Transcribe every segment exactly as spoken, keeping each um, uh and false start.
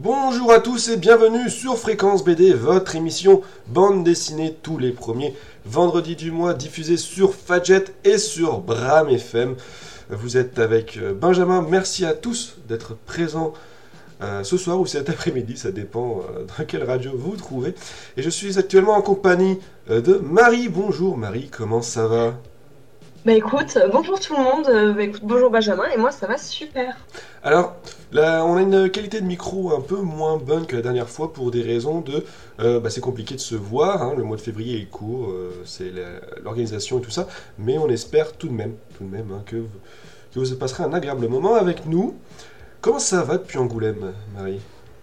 Bonjour à tous et bienvenue sur Fréquence B D, votre émission bande dessinée tous les premiers vendredis du mois, diffusée sur Fadjet et sur Bram F M. Vous êtes avec Benjamin, merci à tous d'être présents euh, ce soir ou cet après-midi, ça dépend euh, dans quelle radio vous vous trouvez. Et je suis actuellement en compagnie euh, de Marie. Bonjour Marie, comment ça va ? Bah écoute, euh, bonjour tout le monde, euh, bah écoute, bonjour Benjamin, et moi ça va super. Alors, là, on a une qualité de micro un peu moins bonne que la dernière fois pour des raisons de... euh, bah, c'est compliqué de se voir, hein, le mois de février est court, euh, c'est la- l'organisation et tout ça, mais on espère tout de même, tout de même hein, que, vous, que vous passerez un agréable moment avec nous. Comment ça va depuis Angoulême, Marie ?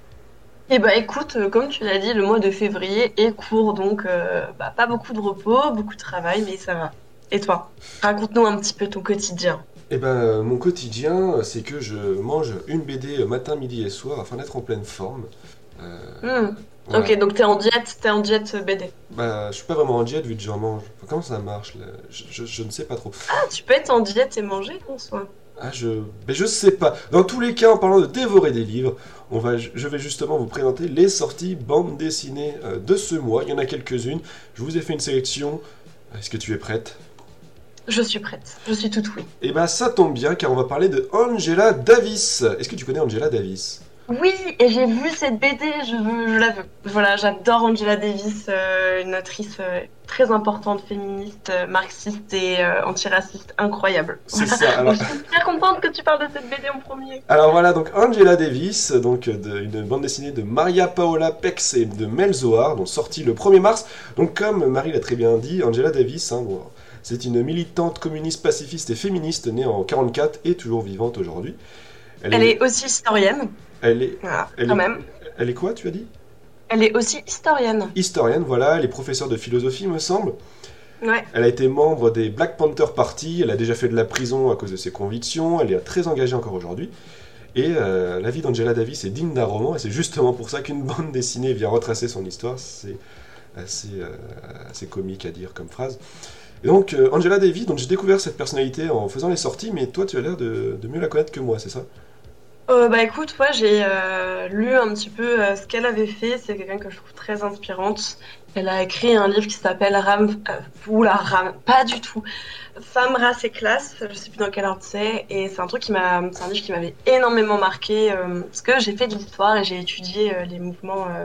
Et bah écoute, euh, comme tu l'as dit, le mois de février est court, donc euh, bah, pas beaucoup de repos, beaucoup de travail, mais ça va. Et toi? Raconte-nous un petit peu ton quotidien. Eh ben, euh, mon quotidien, c'est que je mange une B D matin, midi et soir afin d'être en pleine forme. Euh, Hmm. voilà. Ok, donc t'es en diète, t'es en diète euh, B D. Bah, je suis pas vraiment en diète vu que j'en mange. Enfin, comment ça marche là je, je- je ne sais pas trop. Ah, tu peux être en diète et manger en soi. Ah, je... Mais je sais pas. Dans tous les cas, en parlant de dévorer des livres, on va... je vais justement vous présenter les sorties bandes dessinées euh, de ce mois. Il y en a quelques-unes. Je vous ai fait une sélection. Est-ce que tu es prête ? Je suis prête, je suis toute oui. Eh ben, ça tombe bien car on va parler de Angela Davis. Est-ce que tu connais Angela Davis ? Oui, et j'ai vu cette B D, je veux, je la veux. Voilà, j'adore Angela Davis, euh, une autrice euh, très importante, féministe, euh, marxiste et euh, antiraciste, incroyable. C'est Voilà. ça. Donc Alors, je suis très contente que tu parles de cette B D en premier. alors voilà, donc Angela Davis, donc euh, de- une bande dessinée de Maria Paola Pex et de Mel Zohar, donc sortie le premier mars. Donc comme Marie l'a très bien dit, Angela Davis, hein, bon, c'est une militante communiste, pacifiste et féministe née en quarante-quatre et toujours vivante aujourd'hui. Elle Elle est, est aussi historienne, elle est, voilà, elle quand est, même. elle est quoi, tu as dit ? Elle est aussi historienne. Historienne, voilà, elle est professeure de philosophie, me semble. Ouais. Elle a été membre des Black Panther Party, elle a déjà fait de la prison à cause de ses convictions, elle est très engagée encore aujourd'hui. Et euh, la vie d'Angela Davis est digne d'un roman, et c'est justement pour ça qu'une bande dessinée vient retracer son histoire. C'est assez, euh, assez comique à dire comme phrase. Et donc, euh, Angela Davis, donc j'ai découvert cette personnalité en faisant les sorties, mais toi tu as l'air de, de mieux la connaître que moi, c'est ça ? Euh, bah écoute, ouais, j'ai euh, lu un petit peu euh, ce qu'elle avait fait. C'est quelqu'un que je trouve très inspirante. Elle a écrit un livre qui s'appelle Ram... Euh, oula, Ram... Pas du tout. Femme, race et classe. Je sais plus dans quel ordre c'est. Et c'est un truc qui m'a... C'est un livre qui m'avait énormément marqué. Euh, parce que j'ai fait de l'histoire et j'ai étudié euh, les mouvements... euh,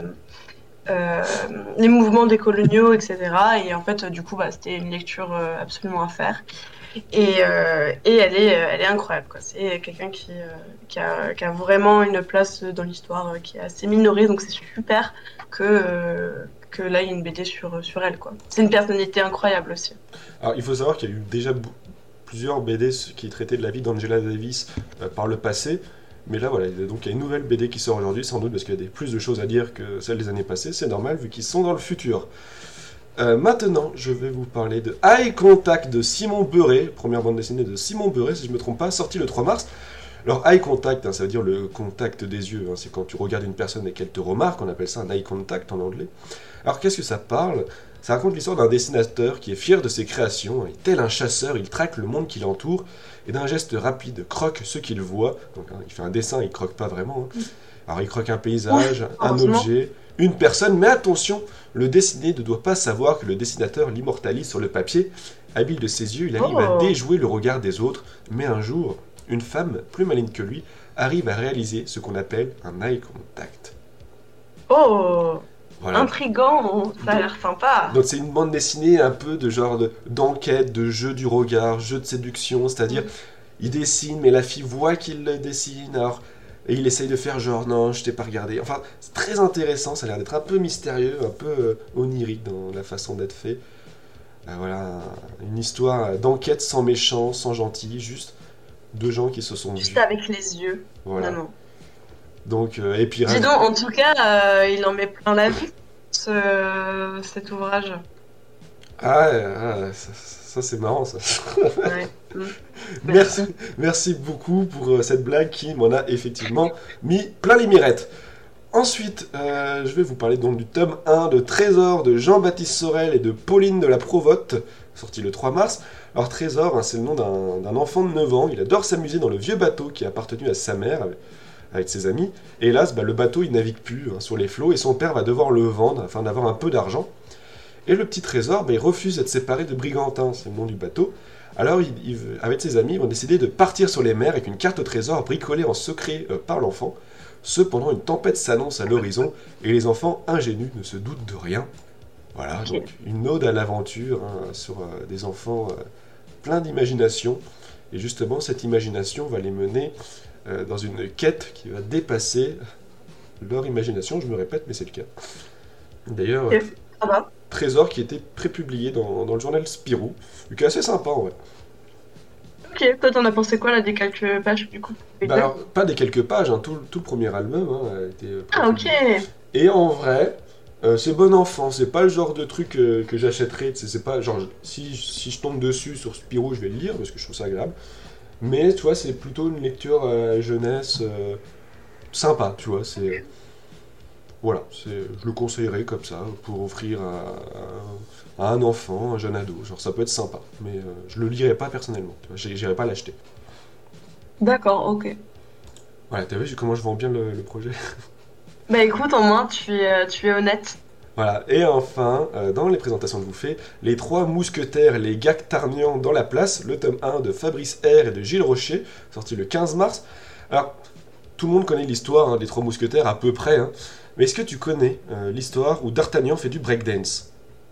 euh, les mouvements décoloniaux, et cetera. Et en fait, euh, du coup, bah, c'était une lecture euh, absolument à faire. Et, euh, et elle est, euh, elle est incroyable, quoi. C'est quelqu'un qui, euh, qui a, qui a vraiment une place dans l'histoire euh, qui est assez minorée, donc c'est super que, euh, que là, il y ait une B D sur, sur elle, quoi. C'est une personnalité incroyable aussi. Alors il faut savoir qu'il y a eu déjà bou- plusieurs B D qui traitaient de la vie d'Angela Davis euh, par le passé, mais là voilà, il y a- donc il y a une nouvelle B D qui sort aujourd'hui, sans doute parce qu'il y a des, plus de choses à dire que celles des années passées, c'est normal vu qu'ils sont dans le futur. Euh, maintenant, je vais vous parler de Eye Contact de Simon Beuret, première bande dessinée de Simon Beuret, si je ne me trompe pas, sortie le trois mars. Alors, eye contact, hein, ça veut dire le contact des yeux, hein, c'est quand tu regardes une personne et qu'elle te remarque, on appelle ça un eye contact en anglais. Alors, qu'est-ce que ça parle ? Ça raconte l'histoire d'un dessinateur qui est fier de ses créations, et tel un chasseur, il traque le monde qui l'entoure, et d'un geste rapide, croque ce qu'il voit. Donc, hein, il fait un dessin, il croque pas vraiment. hein. Alors, il croque un paysage, un Heureusement. objet, une personne, mais attention, le dessiné ne doit pas savoir que le dessinateur l'immortalise sur le papier. Habile de ses yeux, il arrive à Oh, déjouer le regard des autres, mais un jour, une femme, plus maligne que lui, arrive à réaliser ce qu'on appelle un eye contact. oh, Voilà. intriguant, ça a l'air sympa. Donc c'est une bande dessinée un peu de genre de- d'enquête, de jeu du regard, jeu de séduction, c'est-à-dire il dessine, mais la fille voit qu'il le dessine, alors et il essaye de faire genre non, je t'ai pas regardé. Enfin, c'est très intéressant, ça a l'air d'être un peu mystérieux, un peu euh, onirique dans la façon d'être fait. Euh, voilà, une histoire d'enquête sans méchant, sans gentil, juste deux gens qui se sont Juste vus. avec les yeux, Voilà. vraiment. Donc, euh, et puis Dis donc, en tout cas, euh, il en met plein la vue, ce, cet ouvrage. ah, ah, ça, ça, c'est marrant ça. Ouais. Mm. Merci, merci beaucoup pour euh, cette blague qui m'en a effectivement mis plein les mirettes. Ensuite, euh, je vais vous parler donc du tome un de Trésor de Jean-Baptiste Sorel et de Pauline de la Provotte, sorti le trois mars. Alors Trésor, hein, c'est le nom d'un d'un enfant de neuf ans, il adore s'amuser dans le vieux bateau qui a appartenu à sa mère, avec ses amis. Et hélas, bah, le bateau il navigue plus hein, sur les flots et son père va devoir le vendre afin d'avoir un peu d'argent. Et le petit trésor, bah, il refuse d'être séparé de Brigantin, c'est le nom du bateau. Alors, il, il, avec ses amis, ils vont décider de partir sur les mers avec une carte au trésor bricolée en secret euh, par l'enfant. Cependant, une tempête s'annonce à l'horizon et les enfants ingénus ne se doutent de rien. Voilà, Ok. donc une ode à l'aventure hein, sur euh, des enfants euh, pleins d'imagination. Et justement, cette imagination va les mener euh, dans une quête qui va dépasser leur imagination. Je me répète, mais c'est le cas. D'ailleurs, euh, Ok, ça va. Trésor qui était prépublié dans, dans le journal Spirou, qui est assez sympa en vrai. Ok, toi t'en as pensé quoi là des quelques pages du coup? Bah alors, pas des quelques pages, hein, tout, tout le premier album hein, a été euh, Ah ok. prépublié. Et en vrai, euh, c'est bon enfant, c'est pas le genre de truc euh, que j'achèterais, tu sais, c'est pas genre, si, si je tombe dessus sur Spirou, je vais le lire parce que je trouve ça agréable. Mais tu vois, c'est plutôt une lecture euh, jeunesse euh, sympa, tu vois, c'est... Voilà, c'est, je le conseillerais comme ça, pour offrir à, à- à un enfant, un jeune ado. Genre, ça peut être sympa, mais euh, je le lirai pas personnellement. Tu vois, j'ai- j'irai pas l'acheter. D'accord, ok. Voilà, t'as vu comment je vends bien le, le projet? Bah écoute, en moins tu es, euh, tu es honnête. Voilà, et enfin, euh, dans les présentations que je vous fais, les trois mousquetaires, les Gactarnians dans la place, le tome un de Fabrice R et de Gilles Rocher, sorti le quinze mars. Alors, tout le monde connaît l'histoire hein, des trois mousquetaires à peu près, hein, mais est-ce que tu connais euh, l'histoire où D'Artagnan fait du breakdance?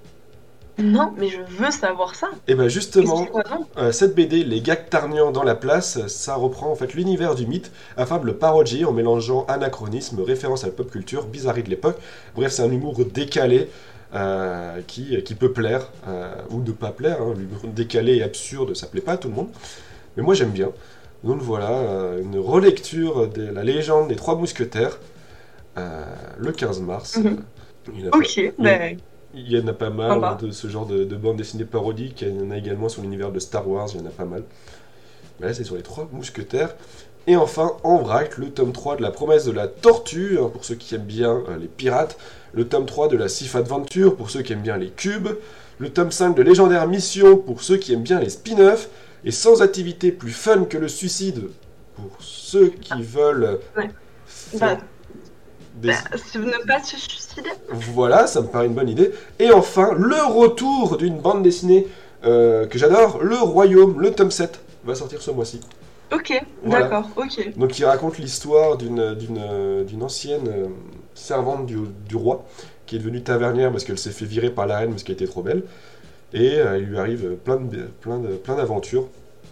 Non, mais je veux savoir ça. Et bien justement, Explique-moi donc. euh, cette B D, Les Gactarnians dans la place, ça reprend en fait l'univers du mythe afin de le parodier en mélangeant anachronisme, référence à la pop culture, bizarrerie de l'époque. Bref, c'est un humour décalé euh, qui, qui peut plaire euh, ou ne pas plaire. Hein. L'humour décalé et absurde, ça plaît pas à tout le monde. Mais moi j'aime bien. Donc voilà, euh, une relecture de la légende des Trois Mousquetaires euh, le quinze mars. Mhm. Il y en a pas, Ok, il y en- bah il y en a pas mal hein, sympa. de ce genre de, de bande dessinée parodique. Il y en a également sur l'univers de Star Wars, il y en a pas mal. Mais là, c'est sur les Trois Mousquetaires. Et enfin, en vrac, le tome trois de la promesse de la tortue, hein, pour ceux qui aiment bien euh, les pirates. Le tome trois de la Sif Adventure, pour ceux qui aiment bien les cubes. Le tome cinq de Légendaire Mission, pour ceux qui aiment bien les spin-offs. Et sans activité plus fun que le suicide, pour ceux qui veulent Ouais. faire Bah, des... bah, c'est ne pas se suicider. Voilà, ça me paraît une bonne idée. Et enfin, le retour d'une bande dessinée euh, que j'adore, Le Royaume, le tome sept, va sortir ce mois-ci. Ok, Voilà. d'accord, ok. Donc il raconte l'histoire d'une, d'une, euh, d'une ancienne euh, servante du, du roi, qui est devenue tavernière parce qu'elle s'est fait virer par la reine parce qu'elle était trop belle. Et euh, il lui arrive plein, de, plein, de, plein d'aventures.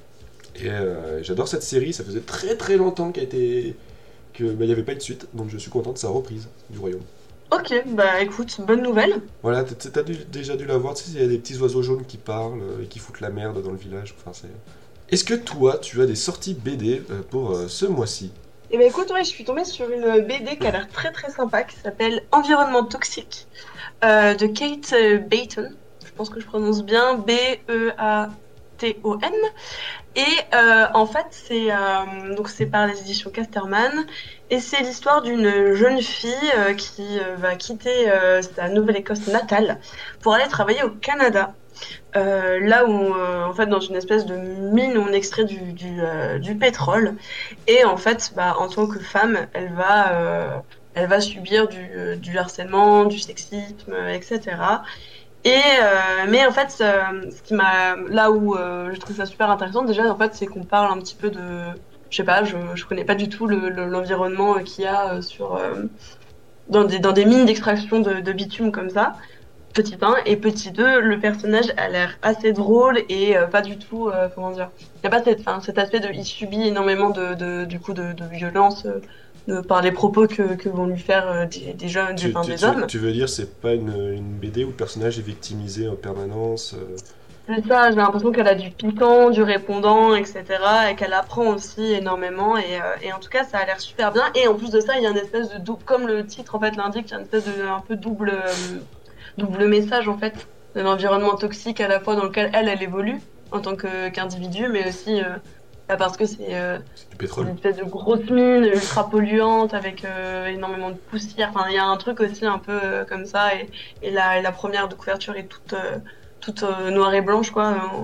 Et euh, j'adore cette série, ça faisait très très longtemps qu'il était... que bah, il n'y avait pas eu de suite, donc je suis content de sa reprise du Royaume. Ok, bah écoute, bonne nouvelle. Voilà, t'as t'as dû- déjà dû la voir, tu sais, il y a des petits oiseaux jaunes qui parlent euh, et qui foutent la merde dans le village. Enfin, c'est... Est-ce que toi, tu as des sorties B D euh, pour euh, ce mois-ci? Et bah écoute, ouais, je suis tombée sur une B D qui a l'air très très sympa, qui s'appelle Environnement toxique, euh, de Kate euh, Bayton. Je pense que je prononce bien B E A T O N. Et euh, en fait, c'est euh, donc c'est par les éditions Casterman, et c'est l'histoire d'une jeune fille euh, qui euh, va quitter euh, sa Nouvelle-Écosse natale pour aller travailler au Canada. Euh, là où, euh, en fait, dans une espèce de mine où on extrait du, du, euh, du pétrole. Et en fait, bah, en tant que femme, elle va, euh, elle va subir du, euh, du harcèlement, du sexisme, euh, et cetera. Et euh, mais en fait, euh, ce qui m'a, là où euh, je trouve ça super intéressant déjà, en fait, c'est qu'on parle un petit peu de, je sais pas, je, je connais pas du tout le, le- l'environnement euh, qu'il y a euh, sur euh, dans des dans des mines d'extraction de, de bitume comme ça. Petit un et petit deux, le personnage a l'air assez drôle et euh, pas du tout, euh, comment dire, il n'y a pas cette, enfin, cet aspect de, il subit énormément de, de du coup de, de violence euh, de, par les propos que, que vont lui faire euh, des, des jeunes, des, Tu, enfin, tu, des tu, hommes. tu veux dire, c'est pas une, une B D où le personnage est victimisé en permanence euh, C'est ça, j'ai l'impression qu'elle a du piquant, du répondant, et cetera. Et qu'elle apprend aussi énormément. Et, euh, et en tout cas, ça a l'air super bien. Et en plus de ça, il y a une espèce de double, comme le titre en fait l'indique, il y a une espèce de un peu double, euh, double message en fait de l'environnement toxique à la fois dans lequel elle, elle évolue en tant que qu'individu, mais aussi euh, bah, parce que c'est euh, c'est du une pétrole. espèce de grosse mine ultra polluante avec euh, énormément de poussière. Enfin, il y a un truc aussi un peu euh, comme ça. Et, et, la, et la première de couverture est toute, euh, toute euh, noire et blanche, quoi.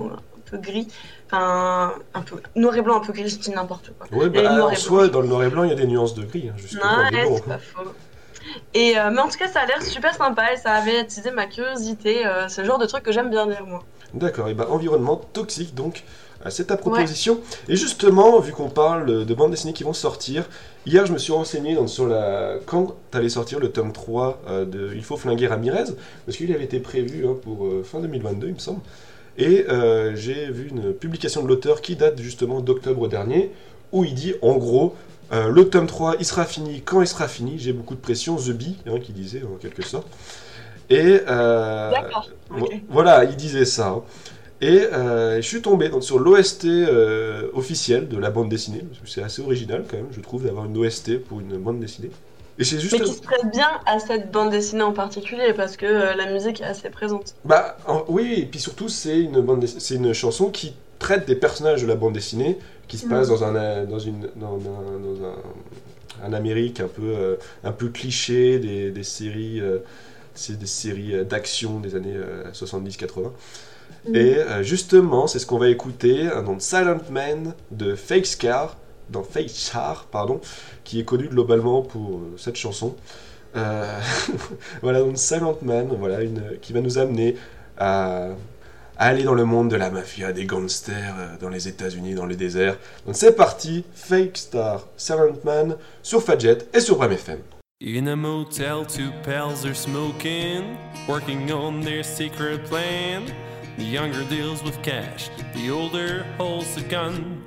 peu gris, enfin un peu noir et blanc, un peu gris, je dis n'importe quoi. Ouais, Et bah, noir en et soi, blanc. dans le noir et blanc, il y a des nuances de gris, hein, justement, Non, mais ouais, bon. c'est pas faux. Et euh, mais en tout cas, ça a l'air super sympa et ça avait attisé ma curiosité. Euh, c'est le genre de truc que j'aime bien lire moi. D'accord, et bah environnement toxique, donc euh, c'est ta Ouais. proposition. Et justement, vu qu'on parle de bandes dessinées qui vont sortir, hier je me suis renseigné donc, sur la... quand allait sortir le tome trois euh, de Il faut flinguer Ramirez, parce qu'il avait été prévu hein, pour euh, fin deux mille vingt-deux, il me semble. Et euh, j'ai vu une publication de l'auteur qui date justement d'octobre dernier, où il dit en gros, euh, le tome trois il sera fini quand il sera fini, j'ai beaucoup de pression, The Bee, hein, qui disait en quelque sorte. Et euh, D'accord. vo- Ok. voilà, il disait ça. hein. Et euh, je suis tombé donc, sur l'O S T euh, officielle de la bande dessinée, parce que c'est assez original quand même, je trouve, d'avoir une O S T pour une bande dessinée. Et c'est juste... Mais qui se prête bien à cette bande dessinée en particulier parce que euh, la musique est assez présente. Bah en- oui, et puis surtout c'est une, bande dess- c'est une chanson qui traite des personnages de la bande dessinée, qui se passe Mm. dans un, euh, dans une, dans un, dans un, un Amérique un peu, euh, un peu cliché, des, des séries, euh, c'est des séries euh, d'action des années euh, soixante-dix quatre-vingts. Mm. Et euh, justement, c'est ce qu'on va écouter, un nom de Silent Man de Fake Scar, dans Fake Char, pardon, qui est connu globalement pour euh, cette chanson. Euh, voilà, donc Silent Man, voilà, une, qui va nous amener à, à aller dans le monde de la mafia, des gangsters euh, dans les États-Unis, dans les déserts. Donc c'est parti, Fake Star, Silent Man, sur Fadjet et sur Prime F M. In a motel, two pals are smoking, working on their secret plan. The younger deals with cash, the older holds a gun.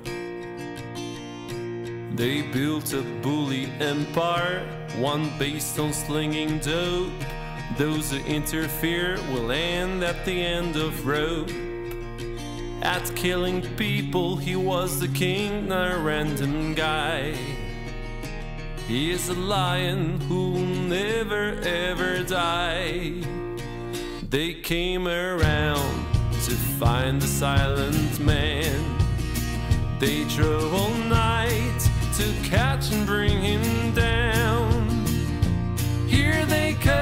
They built a bully empire, one based on slinging dope. Those who interfere will end at the end of rope. At killing people, he was the king, not a random guy. He is a lion who'll never ever die. They came around to find the silent man. They drove all night to catch and bring him down. Here they come,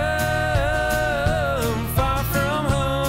far from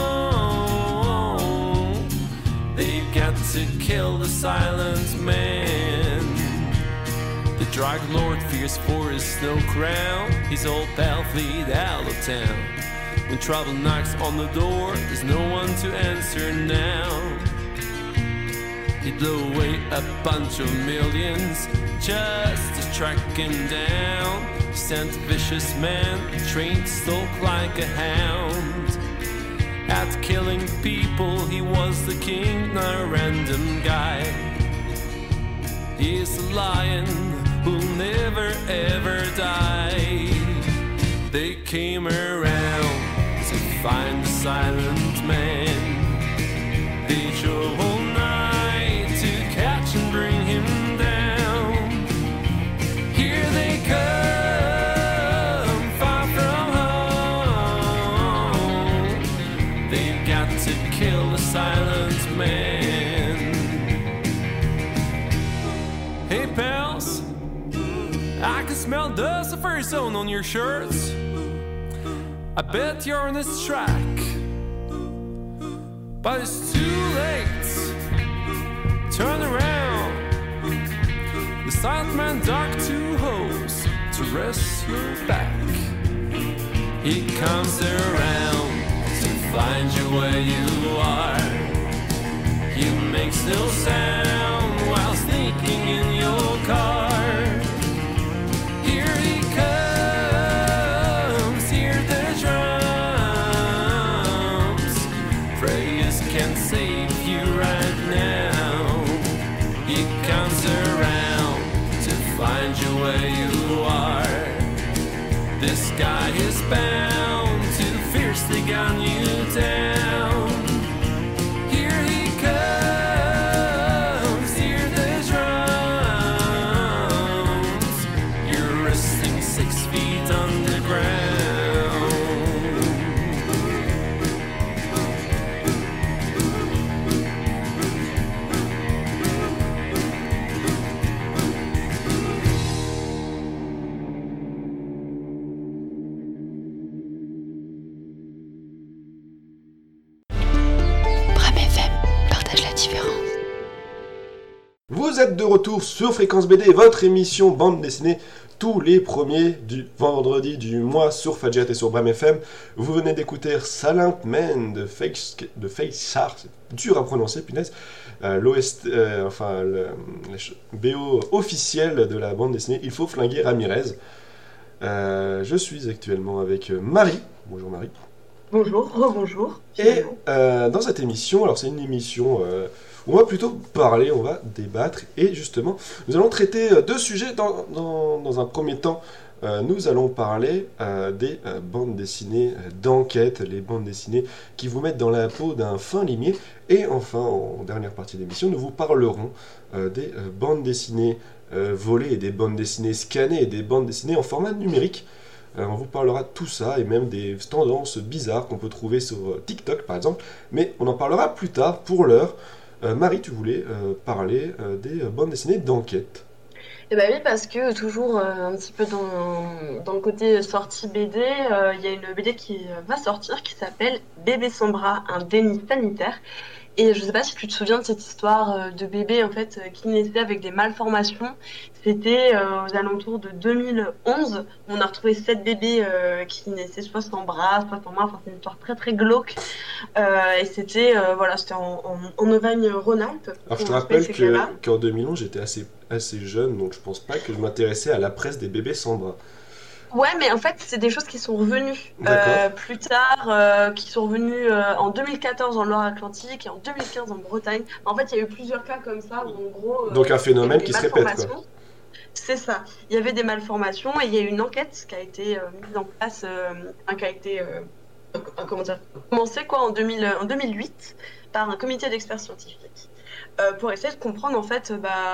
home. They've got to kill the silent man. The drug lord fears for his snow crown. His old pal fled out of town. When trouble knocks on the door, there's no one to answer now. He'd blow away a bunch of millions just to track him down. He sent a vicious man, trained to stalk like a hound. At killing people, he was the king, not a random guy. He is a lion who'll never ever die. They came around to find the silent man. They drove all night to catch and bring him down. Here they come, far from home. They've got to kill the silent man. Hey pals, I can smell dust of ozone on your shirts. I bet you're on this track, but it's too late. Turn around. The silent man dug two holes to rest your back. He comes around to find you where you are. He makes no sound while sneaking in your car. Here he comes, hear the drums. Prayers can't save you right now. He comes around to find you where you are. This guy is bound to fiercely gun you down. Here he comes, hear the drums. You're resting six feet underground. êtes de retour sur Fréquence B D, votre émission bande dessinée tous les premiers du vendredi du mois sur Fadjet et sur Bram F M. Vous venez d'écouter Silent Man de Face, de Face Shark, c'est dur à prononcer, punaise. Euh, L'O S T, euh, enfin le, le B O officiel de la bande dessinée Il faut flinguer Ramirez. Euh, je suis actuellement avec Marie. Bonjour Marie. Bonjour, rebonjour. Et euh, dans cette émission, alors c'est une émission euh, où on va plutôt parler, on va débattre, et justement, nous allons traiter euh, deux sujets. Dans, dans, dans un premier temps, euh, nous allons parler euh, des euh, bandes dessinées euh, d'enquête, les bandes dessinées qui vous mettent dans la peau d'un fin limier. Et enfin, en dernière partie de l'émission, nous vous parlerons euh, des euh, bandes dessinées euh, volées, et des bandes dessinées scannées, et des bandes dessinées en format numérique. Alors on vous parlera de tout ça et même des tendances bizarres qu'on peut trouver sur TikTok par exemple, mais on en parlera plus tard. Pour l'heure, euh, Marie, tu voulais euh, parler euh, des bandes dessinées d'enquête. Eh ben oui, parce que toujours euh, un petit peu dans, dans le côté sortie B D, euh, il y a une B D qui va sortir qui s'appelle Bébé sans bras, un déni sanitaire. Et je sais pas si tu te souviens de cette histoire de bébé en fait qui naissait avec des malformations. C'était euh, aux alentours de deux mille onze. On a retrouvé sept bébés euh, qui naissaient soit sans bras, soit sans main. Enfin, c'est une histoire très très glauque. Euh, et c'était euh, voilà, c'était en, en, en Auvergne-Rhône-Alpes. Alors je te rappelle que, qu'en deux mille onze, j'étais assez, assez jeune, donc je pense pas que je m'intéressais à la presse des bébés sans bras. Ouais, mais en fait, c'est des choses qui sont revenues euh, plus tard, euh, qui sont revenues euh, en deux mille quatorze en Loire-Atlantique et en deux mille quinze en Bretagne. En fait, il y a eu plusieurs cas comme ça où, en gros... Euh, Donc un phénomène qui se répète, quoi. C'est ça. Il y avait des malformations et il y a eu une enquête qui a été euh, mise en place, euh, qui a été euh, euh, comment dire, commencée quoi, en, deux mille, en deux mille huit par un comité d'experts scientifiques. Euh, pour essayer de comprendre en fait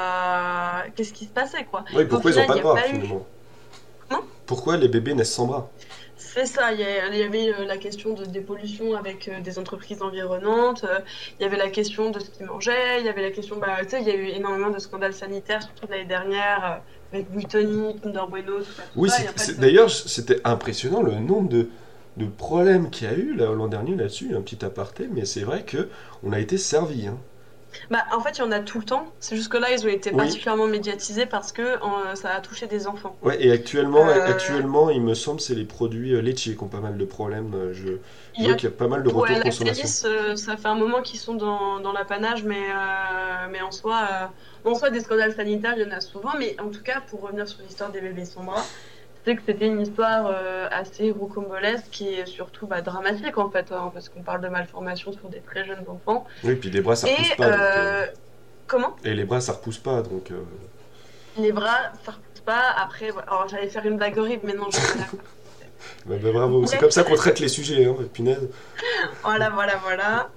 bah, qu'est-ce qui se passait, quoi. Oui, pourquoi final, ils n'ont pas de bras, pas finalement eu... Comment ? Pourquoi les bébés naissent sans bras? C'est ça, il y, a, il y avait euh, la question de dépollution avec euh, des entreprises environnantes, euh, il y avait la question de ce qu'ils mangeaient, il y avait la question, bah, tu sais, il y a eu énormément de scandales sanitaires, surtout l'année dernière, euh, avec Buitoni, Kinder Bueno, tout ça. Tout oui, ça, c'est, fait, c'est, d'ailleurs, c'était impressionnant le nombre de, de problèmes qu'il y a eu là, l'an dernier là-dessus, un petit aparté, mais c'est vrai qu'on a été servi. Hein. Bah, en fait, il y en a tout le temps. C'est juste que là, ils ont été oui. particulièrement médiatisés parce que euh, ça a touché des enfants. Ouais, et actuellement, euh... actuellement, il me semble, c'est les produits euh, laitiers qui ont pas mal de problèmes. Je, je vois a... qu'il y a pas mal de retours ouais, de consommation. Lactalis, euh, ça fait un moment qu'ils sont dans, dans l'apanage, mais, euh, mais en soi, euh, en soi, des scandales sanitaires, il y en a souvent. Mais en tout cas, pour revenir sur l'histoire des bébés sans bras, c'est que c'était une histoire euh, assez rocambolesque et surtout bah, dramatique en fait, hein, parce qu'on parle de malformations sur des très jeunes enfants. Oui, puis des bras ça repousse pas. Euh... Donc, euh... Comment ? Et les bras ça repousse pas, donc. Euh... Les bras ça repousse pas. Après, voilà. Alors j'allais faire une blague horrible, mais non, je vais pas la faire. bah, bah, bravo, c'est comme ça qu'on traite les sujets, hein, punaise. Voilà, voilà, voilà.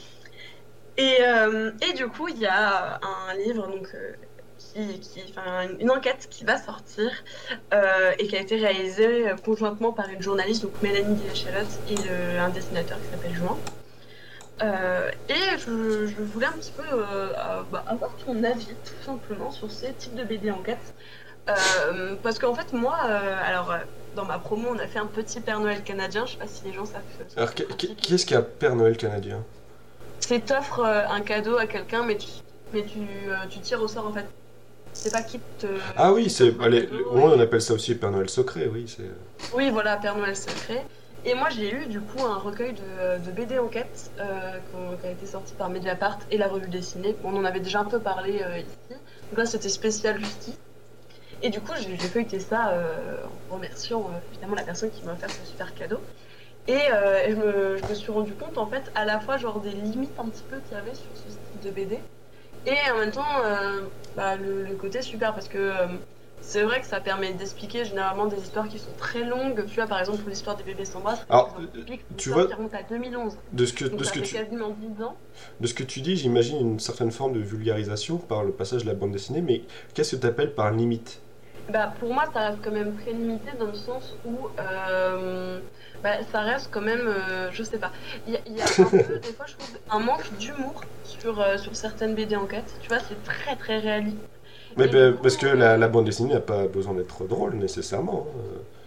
Et, euh, et du coup, il y a un livre donc. Euh... Qui, qui, enfin, une enquête qui va sortir euh, et qui a été réalisée conjointement par une journaliste, donc Mélanie Guillet-Charlotte, et le, un dessinateur qui s'appelle Juin. Euh, et je, je voulais un petit peu euh, bah, avoir ton avis, tout simplement, sur ces types de B D enquêtes. Euh, parce qu'en fait, moi, euh, alors, dans ma promo, on a fait un petit Père Noël canadien. Je sais pas si les gens savent. Alors, qui est-ce qu'il y a Père Noël canadien? C'est t'offres euh, un cadeau à quelqu'un, mais tu, mais tu, euh, tu tires au sort en fait. C'est pas qui te... Ah oui, c'est... Allez, on appelle ça aussi Père Noël secret, oui. C'est... Oui, voilà, Père Noël secret. Et moi, j'ai eu du coup un recueil de, de B D enquêtes euh, qui a été sorti par Mediapart et la revue dessinée. On en avait déjà un peu parlé euh, ici. Donc là, c'était spécial justice. Et du coup, j'ai, j'ai feuilleté ça euh, en remerciant euh, évidemment la personne qui m'a offert ce super cadeau. Et, euh, et je, me, je me suis rendu compte, en fait, à la fois genre des limites un petit peu qu'il y avait sur ce style de B D. Et en même temps, euh, bah, le, le côté super, parce que euh, c'est vrai que ça permet d'expliquer généralement des histoires qui sont très longues. Tu vois, par exemple, pour l'histoire des bébés sans bras, c'est Alors, typique, tu vois, qui remonte à deux mille onze. De ce que, Donc de ça ce que fait tu, quasiment dix ans. De ce que tu dis, j'imagine une certaine forme de vulgarisation par le passage de la bande dessinée, mais qu'est-ce que tu appelles par limite? Bah, pour moi, ça reste quand même très limité dans le sens où euh, bah, ça reste quand même, euh, je sais pas, il y, y a un peu, des fois, je trouve, un manque d'humour sur, euh, sur certaines B D enquêtes. Tu vois, c'est très très réaliste. Mais bah, parce que la, la bande dessinée n'a pas besoin d'être drôle nécessairement.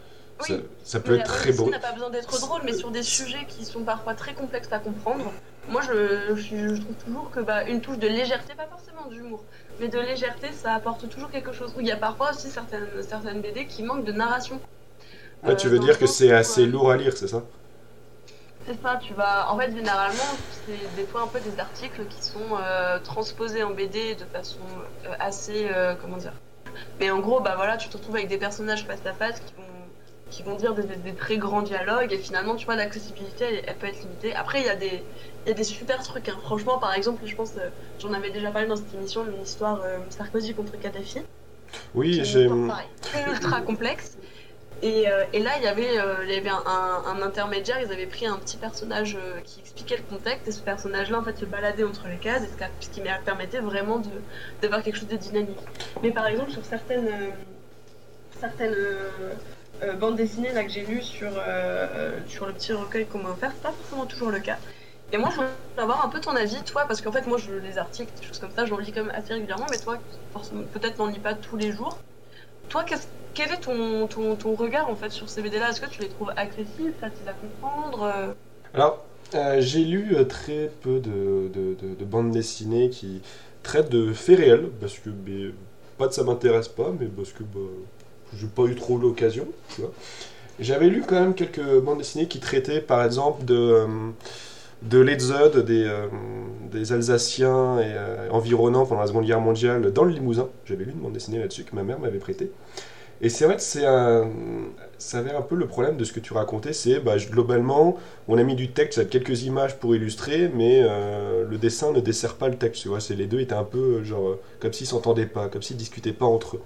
Oui. Ça, ça peut Mais être la très bande beau. dessinée n'a pas besoin d'être drôle, mais sur des sujets qui sont parfois très complexes à comprendre. Moi, je, je, je trouve toujours que bah, une touche de légèreté, pas forcément d'humour, mais de légèreté, ça apporte toujours quelque chose. Il y a parfois aussi certaines, certaines B D qui manquent de narration. Ouais, tu Euh, veux dans dire le que sens c'est où, assez euh, lourd à lire, c'est ça? C'est ça, tu vas. En fait, généralement, c'est des fois un peu des articles qui sont euh, transposés en B D de façon euh, assez. Euh, comment dire? Mais en gros, bah voilà, tu te retrouves avec des personnages face à face qui vont, qui vont dire des, des- des très grands dialogues et finalement, tu vois, l'accessibilité, elle, elle peut être limitée. Après, il y a des, il y a des super trucs, hein. Franchement, par exemple, je pense, euh, j'en avais déjà parlé dans cette émission, une histoire euh, Sarkozy contre Kadhafi, qui Oui, est une j'ai... histoire pareille, ultra complexe. Et, euh, et là, il y avait, euh, il y avait un, un- un intermédiaire, ils avaient pris un petit personnage euh, qui expliquait le contexte, et ce personnage-là, en fait, se baladait entre les cases, et ce qui, ce qui permettait vraiment de, d'avoir quelque chose de dynamique. Mais par exemple, sur certaines, euh, certaines euh, euh, bandes dessinées là, que j'ai lues sur, euh, sur le petit recueil qu'on m'a offert, c'est pas forcément toujours le cas. Et moi, je voulais avoir un peu ton avis, toi, parce qu'en fait, moi, je, les articles, des choses comme ça, j'en lis quand même assez régulièrement, mais toi, forcément, peut-être n'en lis pas tous les jours. Toi, qu'est-ce- quel est ton, ton, ton regard en fait sur ces B D-là? Est-ce que tu les trouves accessibles, faciles à comprendre? euh Alors, euh, j'ai lu euh, très peu de, de, de- de bandes dessinées qui traitent de faits réels, parce que mais, pas que ça m'intéresse pas, mais parce que bah, j'ai pas eu trop l'occasion, tu vois. J'avais lu quand même quelques bandes dessinées qui traitaient par exemple de, euh, de l'exode des, euh, des Alsaciens et, euh, environnants pendant la Seconde Guerre mondiale dans le Limousin. J'avais lu une bande dessinée là-dessus que ma mère m'avait prêtée. Et c'est vrai que c'est un, ça avait un peu le problème de ce que tu racontais, c'est bah, je- globalement, on a mis du texte avec quelques images pour illustrer, mais euh, le dessin ne dessert pas le texte, tu vois, c'est les deux étaient un peu euh, genre euh, comme s'ils s'entendaient pas, comme s'ils discutaient pas entre eux.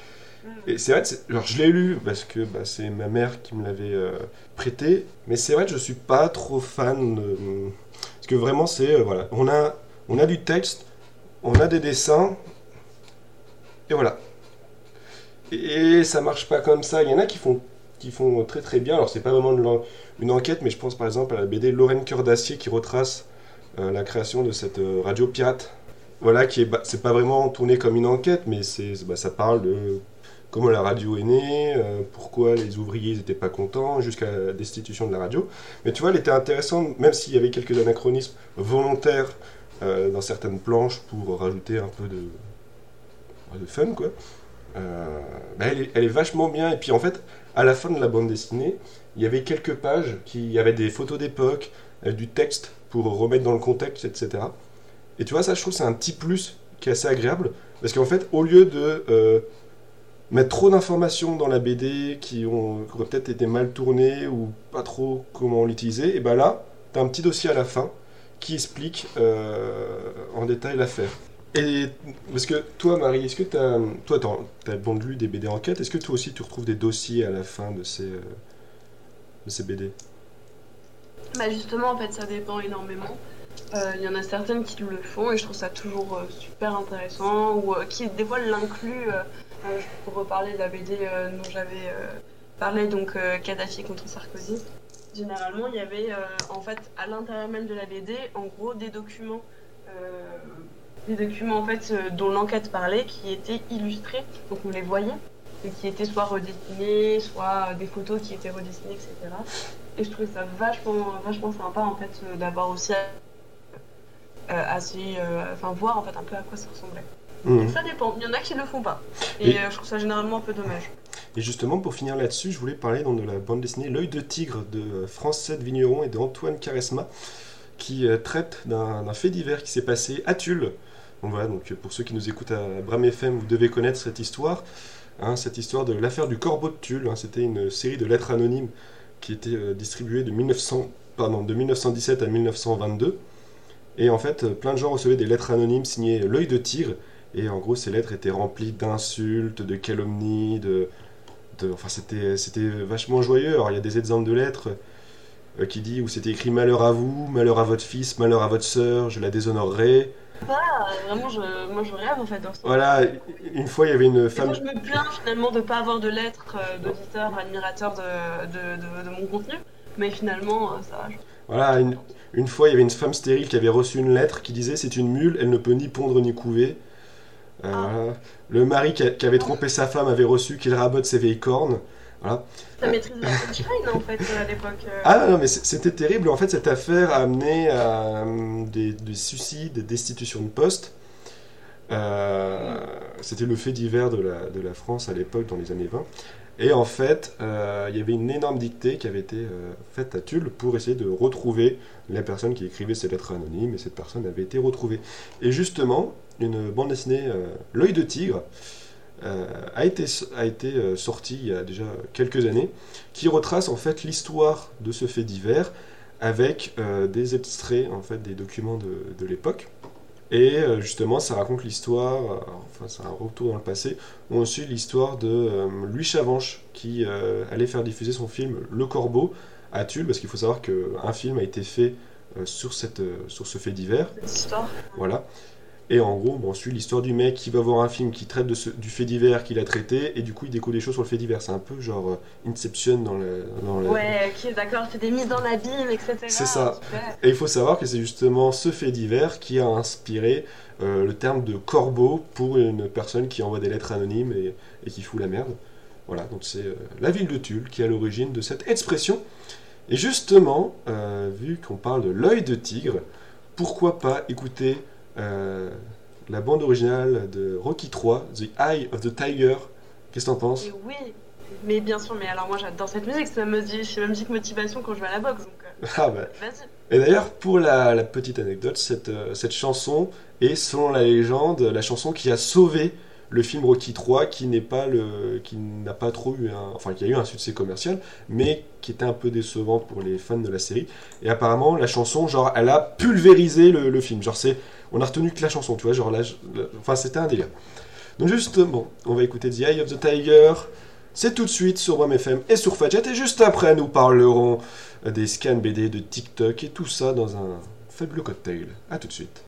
Et c'est vrai que c'est- genre, je l'ai lu parce que bah, c'est ma mère qui me l'avait euh, prêté, mais c'est vrai que je suis pas trop fan de- parce que vraiment c'est euh, voilà, on a on a du texte, on a des dessins et voilà. Et ça marche pas comme ça. Il y en a qui font, qui font très très bien. Alors c'est pas vraiment de l'en- une enquête, mais je pense par exemple à la B D Lorraine Cœur d'Acier qui retrace euh, la création de cette euh, radio pirate. Voilà, qui est, bah, c'est pas vraiment tourné comme une enquête, mais c'est, bah, ça parle de comment la radio est née, euh, pourquoi les ouvriers n'étaient pas contents, jusqu'à la destitution de la radio. Mais tu vois, elle était intéressante, même s'il y avait quelques anachronismes volontaires euh, dans certaines planches pour rajouter un peu de, de fun, quoi. Euh, bah, elle, est, elle est vachement bien. Et puis en fait, à la fin de la bande dessinée, il y avait quelques pages qui avaient des photos d'époque, avec du texte pour remettre dans le contexte, et cetera. Et tu vois, ça, je trouve que c'est un petit plus qui est assez agréable. Parce qu'en fait, au lieu de euh, mettre trop d'informations dans la B D qui, ont, qui auraient peut-être été mal tournées ou pas trop comment l'utiliser, et ben là, tu as un petit dossier à la fin qui explique euh, en détail l'affaire. Et parce que toi, Marie, est-ce que t'as, toi, t'as, t'as bon lu des B D enquêtes, est-ce que toi aussi tu retrouves des dossiers à la fin de ces, euh, de ces B D? Bah justement, en fait, ça dépend énormément. Euh, Il y en a certaines qui le font et je trouve ça toujours euh, super intéressant ou euh, qui des fois l'incluent. Euh, euh, pour reparler de la B D euh, dont j'avais euh, parlé, donc euh, Kadhafi contre Sarkozy. Généralement, il y avait euh, en fait à l'intérieur même de la B D, en gros, des documents, euh, des documents en fait euh, dont l'enquête parlait, qui étaient illustrés, donc on les voyait, et qui étaient soit redessinés, soit euh, des photos qui étaient redessinées, et cetera. Et je trouvais ça vachement, vachement sympa en fait euh, d'avoir aussi euh, assez, euh, enfin voir en fait un peu à quoi ça ressemblait. Mmh. Ça dépend, il y en a qui le font pas. Et, Et- euh, je trouve ça généralement un peu dommage. Et justement, pour finir là-dessus, je voulais parler donc, de la bande dessinée L'œil de tigre de euh, France sept Vigneron et d'Antoine Caresma, qui euh, traite d'un, d'un fait divers qui s'est passé à Tulle. Donc voilà, donc, pour ceux qui nous écoutent à Bram F M, vous devez connaître cette histoire. Hein, cette histoire de l'affaire du corbeau de Tulle. Hein, c'était une série de lettres anonymes qui était euh, distribuée de, mille neuf cents, pardon, de mille neuf cent dix-sept à mille neuf cent vingt-deux. Et en fait, euh, plein de gens recevaient des lettres anonymes signées L'œil de tigre. Et en gros, ces lettres étaient remplies d'insultes, de calomnies, de... de- enfin, c'était, c'était vachement joyeux. Alors, il y a des exemples de lettres euh, qui disent où c'était écrit « Malheur à vous, malheur à votre fils, malheur à votre sœur, je la déshonorerai ». Ah, vraiment, je, moi je rêve en fait dans ce Voilà, une fois, il y avait une Des femme... fois, je me plains finalement de ne pas avoir de lettres euh, d'auditeurs, admirateurs de, de, de, de mon contenu. Mais finalement, euh, ça va. je- Voilà, une, une fois, il y avait une femme stérile qui avait reçu une lettre qui disait « C'est une mule, elle ne peut ni pondre ni couver ». Euh, Ah. voilà. Le mari qui, a- qui avait trompé sa femme avait reçu qu'il rabote ses vieilles cornes. Voilà. Ça maîtrise la punchline en fait à l'époque. euh. Ah non, mais c- c'était terrible. En fait, cette affaire a amené à euh, des, des suicides, des destitutions de postes. Euh, c'était le fait divers de la, de la France à l'époque, dans les années vingt. Et en fait, euh, il y avait une énorme dictée qui avait été euh, faite à Tulle pour essayer de retrouver la personne qui écrivait ces lettres anonymes, et cette personne avait été retrouvée. Et justement, une bande dessinée, euh, L'œil de tigre, euh, a été, a été euh, sortie il y a déjà quelques années, qui retrace en fait l'histoire de ce fait divers avec euh, des extraits en fait des documents de, de l'époque. Et euh, justement, ça raconte l'histoire, euh, enfin c'est un retour dans le passé, ou aussi l'histoire de euh, Louis Chavanche qui euh, allait faire diffuser son film Le Corbeau à Tulle, parce qu'il faut savoir qu'un film a été fait euh, sur, cette, euh, sur ce fait divers. Cette histoire. Voilà. Et en gros, bon, on suit l'histoire du mec qui va voir un film qui traite de ce- du fait divers qu'il a traité, et du coup il découvre des choses sur le fait divers. C'est un peu genre euh, Inception dans le. Dans le... Ouais, ok, d'accord, c'est des mises dans l'abîme, et cetera. C'est ça. Super. Et il faut savoir que c'est justement ce fait divers qui a inspiré euh, le terme de corbeau pour une personne qui envoie des lettres anonymes et, et qui fout la merde. Voilà, donc c'est euh, la ville de Tulle qui est à l'origine de cette expression. Et justement, euh, vu qu'on parle de l'œil de tigre, pourquoi pas écouter euh, la bande originale de Rocky trois, The Eye of the Tiger. Qu'est-ce que t'en penses? Et oui, mais bien sûr, mais alors moi j'adore cette musique, c'est ma musique, c'est ma musique motivation quand je vais à la boxe, donc euh, Ah bah. vas-y. Et d'ailleurs, pour la, la petite anecdote, cette, euh, cette chanson est, selon la légende, la chanson qui a sauvé le film Rocky trois, qui n'est pas le, qui n'a pas trop eu un, enfin qui a eu un succès commercial, mais qui était un peu décevant pour les fans de la série. Et apparemment, la chanson, genre, elle a pulvérisé le, le film. Genre, c'est, on a retenu que la chanson, tu vois, genre là, je- là- enfin, c'était un délire. Donc justement, on va écouter The Eye of the Tiger. C'est tout de suite sur Bram F M et sur Fadjet. Et juste après, nous parlerons des scans B D, de TikTok et tout ça dans un faible cocktail. A tout de suite.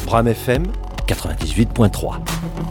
Bram F M quatre-vingt-dix-huit point trois.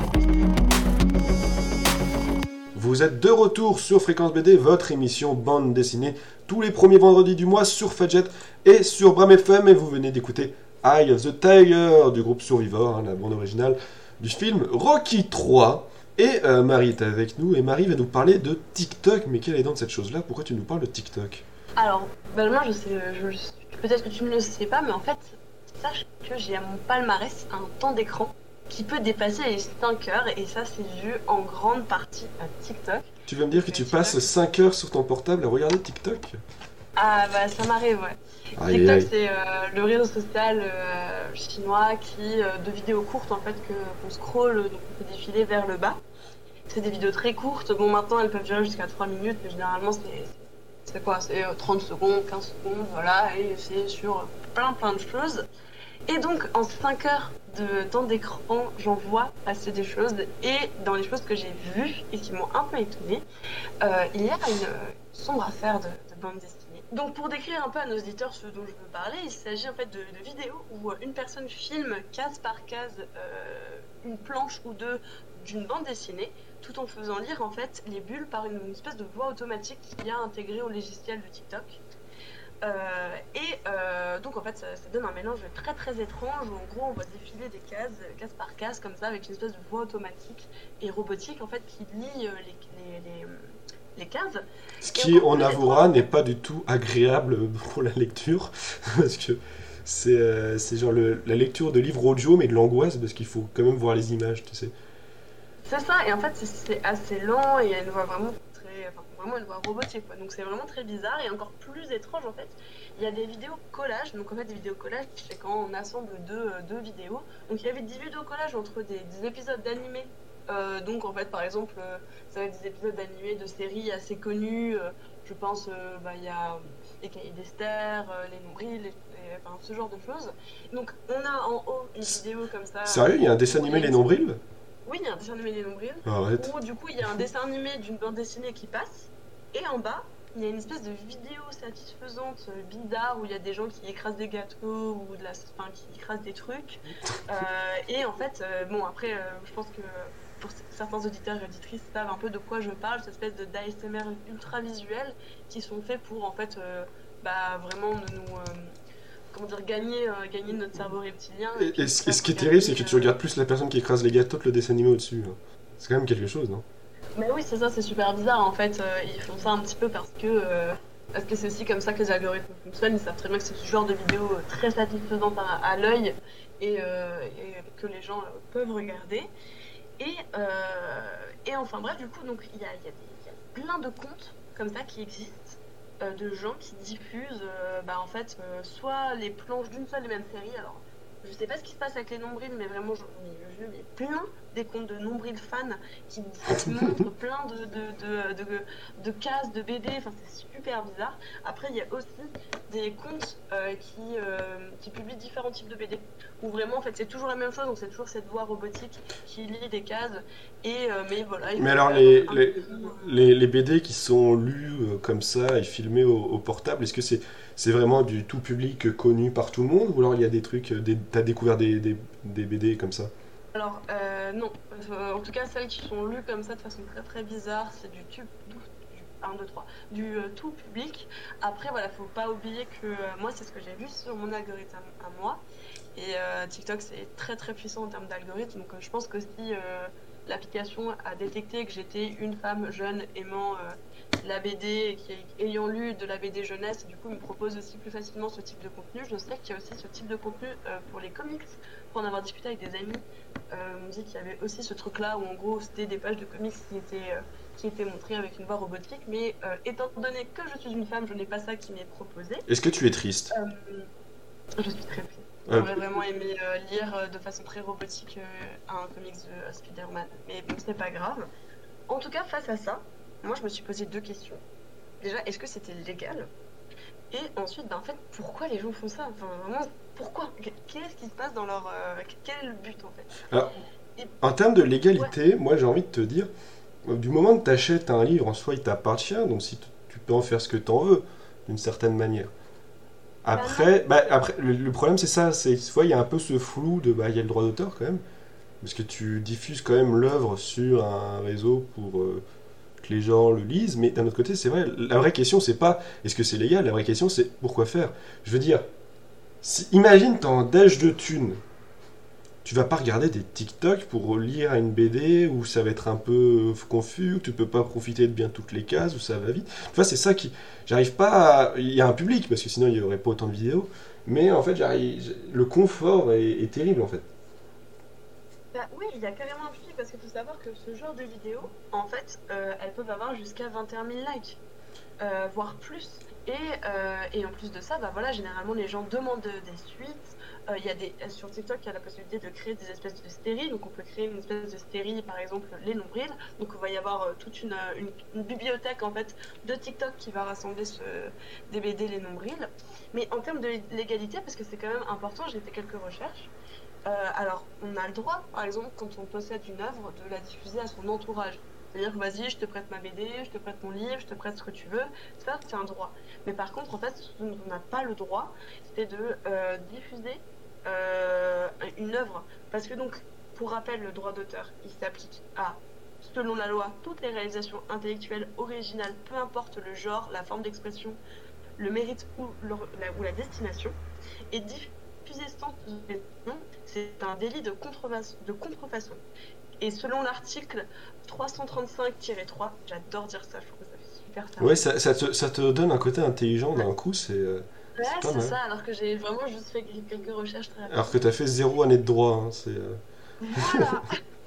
Vous êtes de retour sur Fréquence B D, votre émission bande dessinée, tous les premiers vendredis du mois sur Fadjet et sur Bram F M, et vous venez d'écouter Eye of the Tiger du groupe Survivor, hein, la bande originale du film Rocky trois. Et euh, Marie est avec nous, et Marie va nous parler de TikTok. Mais quelle est donc cette chose-là? Pourquoi tu nous parles de TikTok? Alors, ben moi je sais, je, peut-être que tu ne le sais pas, mais en fait, sache que j'ai à mon palmarès un temps d'écran qui peut dépasser les cinq heures, et ça c'est dû en grande partie à TikTok. Tu veux me dire que tu passes cinq heures sur ton portable à regarder TikTok? Ah bah ça m'arrive, ouais. Aïe, TikTok aïe. c'est euh, le réseau social euh, chinois qui, euh, de vidéos courtes en fait, que, qu'on scrolle, donc on peut défiler vers le bas. C'est des vidéos très courtes, bon maintenant elles peuvent durer jusqu'à trois minutes, mais généralement c'est, c'est quoi? C'est euh, trente secondes, quinze secondes, voilà, et c'est sur plein plein de choses. Et donc en cinq heures de temps d'écran, j'en vois passer des choses, et dans les choses que j'ai vues et qui m'ont un peu étonnée, euh, il y a une euh, sombre affaire de, de bande dessinée. Donc pour décrire un peu à nos auditeurs ce dont je veux parler, il s'agit en fait de, de vidéos où une personne filme case par case euh, une planche ou deux d'une bande dessinée, tout en faisant lire en fait les bulles par une, une espèce de voix automatique qui a intégré au logiciel de TikTok. Euh, et euh, donc en fait ça, ça donne un mélange très très étrange où en gros on va défiler des cases, case par case comme ça, avec une espèce de voix automatique et robotique en fait qui lit euh, les, les, les, les cases. Ce qui, on avouera, n'est pas du tout agréable pour la lecture, parce que c'est, euh, c'est genre le, la lecture de livres audio, mais de l'angoisse, parce qu'il faut quand même voir les images, tu sais. C'est ça, et en fait c'est, c'est assez lent, et il y a une voix vraiment très, enfin, vraiment une voix robotique, quoi. Donc c'est vraiment très bizarre, et encore plus étrange en fait, il y a des vidéos collages. Donc en fait des vidéos collages, c'est quand on assemble deux, deux vidéos. Donc il y avait des vidéos collages entre des, des épisodes d'animés. Euh, donc en fait par exemple euh, ça va être des épisodes d'animés de séries assez connues, euh, je pense euh, bah, il y a les Cahiers d'Esther, euh, les Nombrils, les, les, enfin, ce genre de choses. Donc on a en haut une vidéo comme ça. Sérieux, il y a un dessin animé Les Nombrils? Oui, il y a un dessin animé Les Nombrils. Arrête. Où du coup il y a un dessin animé d'une bande dessinée qui passe, et en bas il y a une espèce de vidéo satisfaisante, euh, bizarre, où il y a des gens qui écrasent des gâteaux ou de la, enfin, qui écrasent des trucs. Euh, et en fait, euh, bon après, euh, je pense que pour certains auditeurs et auditrices savent un peu de quoi je parle, cette espèce de d'A S M R ultra visuels qui sont faits pour en fait, euh, bah vraiment nous, euh, comment dire, gagner, euh, gagner notre cerveau reptilien. Et, et, et ce qui est terrible, c'est que tu regardes plus la personne qui écrase les gâteaux que le dessin animé au-dessus. Hein. C'est quand même quelque chose, non? Mais oui, c'est ça, c'est super bizarre en fait. Euh, ils font ça un petit peu parce que euh, parce que c'est aussi comme ça que les algorithmes fonctionnent. Ils savent très bien que c'est ce genre de vidéo euh, très satisfaisante à, à l'œil, et, euh, et que les gens euh, peuvent regarder. Et, euh, et enfin bref, du coup, donc il y a, y, a y a plein de comptes comme ça qui existent, euh, de gens qui diffusent euh, bah, en fait euh, soit les planches d'une seule et même série. Alors je sais pas ce qui se passe avec les nombrils, mais vraiment j'en ai vu mais plein des comptes de nombrils fans qui, qui montrent plein de, de, de, de, de cases de B D, enfin c'est super bizarre. Après il y a aussi des comptes euh, qui, euh, qui publient différents types de B D, où vraiment en fait c'est toujours la même chose, donc c'est toujours cette voix robotique qui lit des cases, et euh, mais voilà. Mais alors les, les, les, les B D qui sont lus euh, comme ça et filmés au, au portable, est-ce que c'est, c'est vraiment du tout public euh, connu par tout le monde, ou alors il y a des trucs, des, t'as découvert des, des, des B D comme ça? Alors euh, non, euh, en tout cas celles qui sont lues comme ça de façon très très bizarre, c'est du tube, du un, deux, trois, du euh, tout public. Après voilà, faut pas oublier que euh, moi c'est ce que j'ai vu sur mon algorithme à moi, et euh, TikTok c'est très très puissant en termes d'algorithme, donc euh, je pense que si euh, l'application a détecté que j'étais une femme jeune aimant euh, la B D, et qui, ayant lu de la B D jeunesse, du coup me propose aussi plus facilement ce type de contenu. Je sais qu'il y a aussi ce type de contenu euh, pour les comics. Pour en avoir discuté avec des amis, euh, on me dit qu'il y avait aussi ce truc là où en gros c'était des pages de comics qui étaient, euh, qui étaient montrées avec une voix robotique, mais euh, étant donné que je suis une femme, je n'ai pas ça qui m'est proposé. Est-ce que tu es triste? euh, Je suis très triste. Ouais. J'aurais vraiment aimé euh, lire euh, de façon très robotique euh, un comics de euh, Spider-Man, mais bon, c'est pas grave. En tout cas, face à ça, moi je me suis posé deux questions. Déjà, est-ce que c'était légal? Et ensuite, bah, en fait, pourquoi les gens font ça? Enfin, vraiment, pourquoi? Qu'est-ce qui se passe dans leur... Euh, quel est le but, en fait? Alors, en termes de légalité, ouais. Moi j'ai envie de te dire, du moment que tu achètes un livre, en soi il t'appartient, donc si tu peux en faire ce que tu en veux, d'une certaine manière. Après, bah, après le, le problème c'est ça, c'est tu vois, il y a un peu ce flou de bah il y a le droit d'auteur quand même, parce que tu diffuses quand même l'œuvre sur un réseau pour euh, que les gens le lisent, mais d'un autre côté c'est vrai, la vraie question c'est pas est-ce que c'est légal, la vraie question c'est pourquoi faire. Je veux dire, si, imagine t'es en dèche de thunes, tu vas pas regarder des TikTok pour lire une B D où ça va être un peu confus, où tu peux pas profiter de bien toutes les cases, où ça va vite. Tu vois, c'est ça qui... J'arrive pas à... Il y a un public, parce que sinon il y aurait pas autant de vidéos, mais en fait, j'arrive... le confort est, est terrible, en fait. Bah, oui, il y a carrément un public parce qu'il faut savoir que ce genre de vidéos, en fait, euh, elles peuvent avoir jusqu'à vingt et un mille likes, euh, voire plus. Et, euh, et en plus de ça, bah voilà, généralement les gens demandent des suites. Euh, il y a des, sur TikTok, il y a la possibilité de créer des espèces de stéries. Donc on peut créer une espèce de stérie, par exemple les nombrils. Donc il va y avoir euh, toute une, une, une bibliothèque en fait de TikTok qui va rassembler ce, des B D les nombrils. Mais en termes de légalité, parce que c'est quand même important, j'ai fait quelques recherches. Euh, alors on a le droit, par exemple, quand on possède une œuvre, de la diffuser à son entourage. C'est-à-dire que vas-y, je te prête ma B D, je te prête mon livre, je te prête ce que tu veux. Ça, c'est un droit. Mais par contre, en fait, ce dont on n'a pas le droit, c'est de euh, diffuser euh, une œuvre. Parce que donc, pour rappel, le droit d'auteur, il s'applique à, selon la loi, toutes les réalisations intellectuelles originales, peu importe le genre, la forme d'expression, le mérite ou, le, la, ou la destination. Et diffuser sans autorisation, c'est un délit de contrefaçon. De contrefaçon. Et selon l'article trois cent trente-cinq tiret trois, j'adore dire ça, je trouve que ça fait super ça. Ouais, ça, ça, te, ça te donne un côté intelligent d'un coup, c'est... Euh, ouais, c'est, c'est ça, alors que j'ai vraiment juste fait quelques recherches très rapides. Alors que t'as fait zéro année de droit, hein, c'est... Euh... Voilà.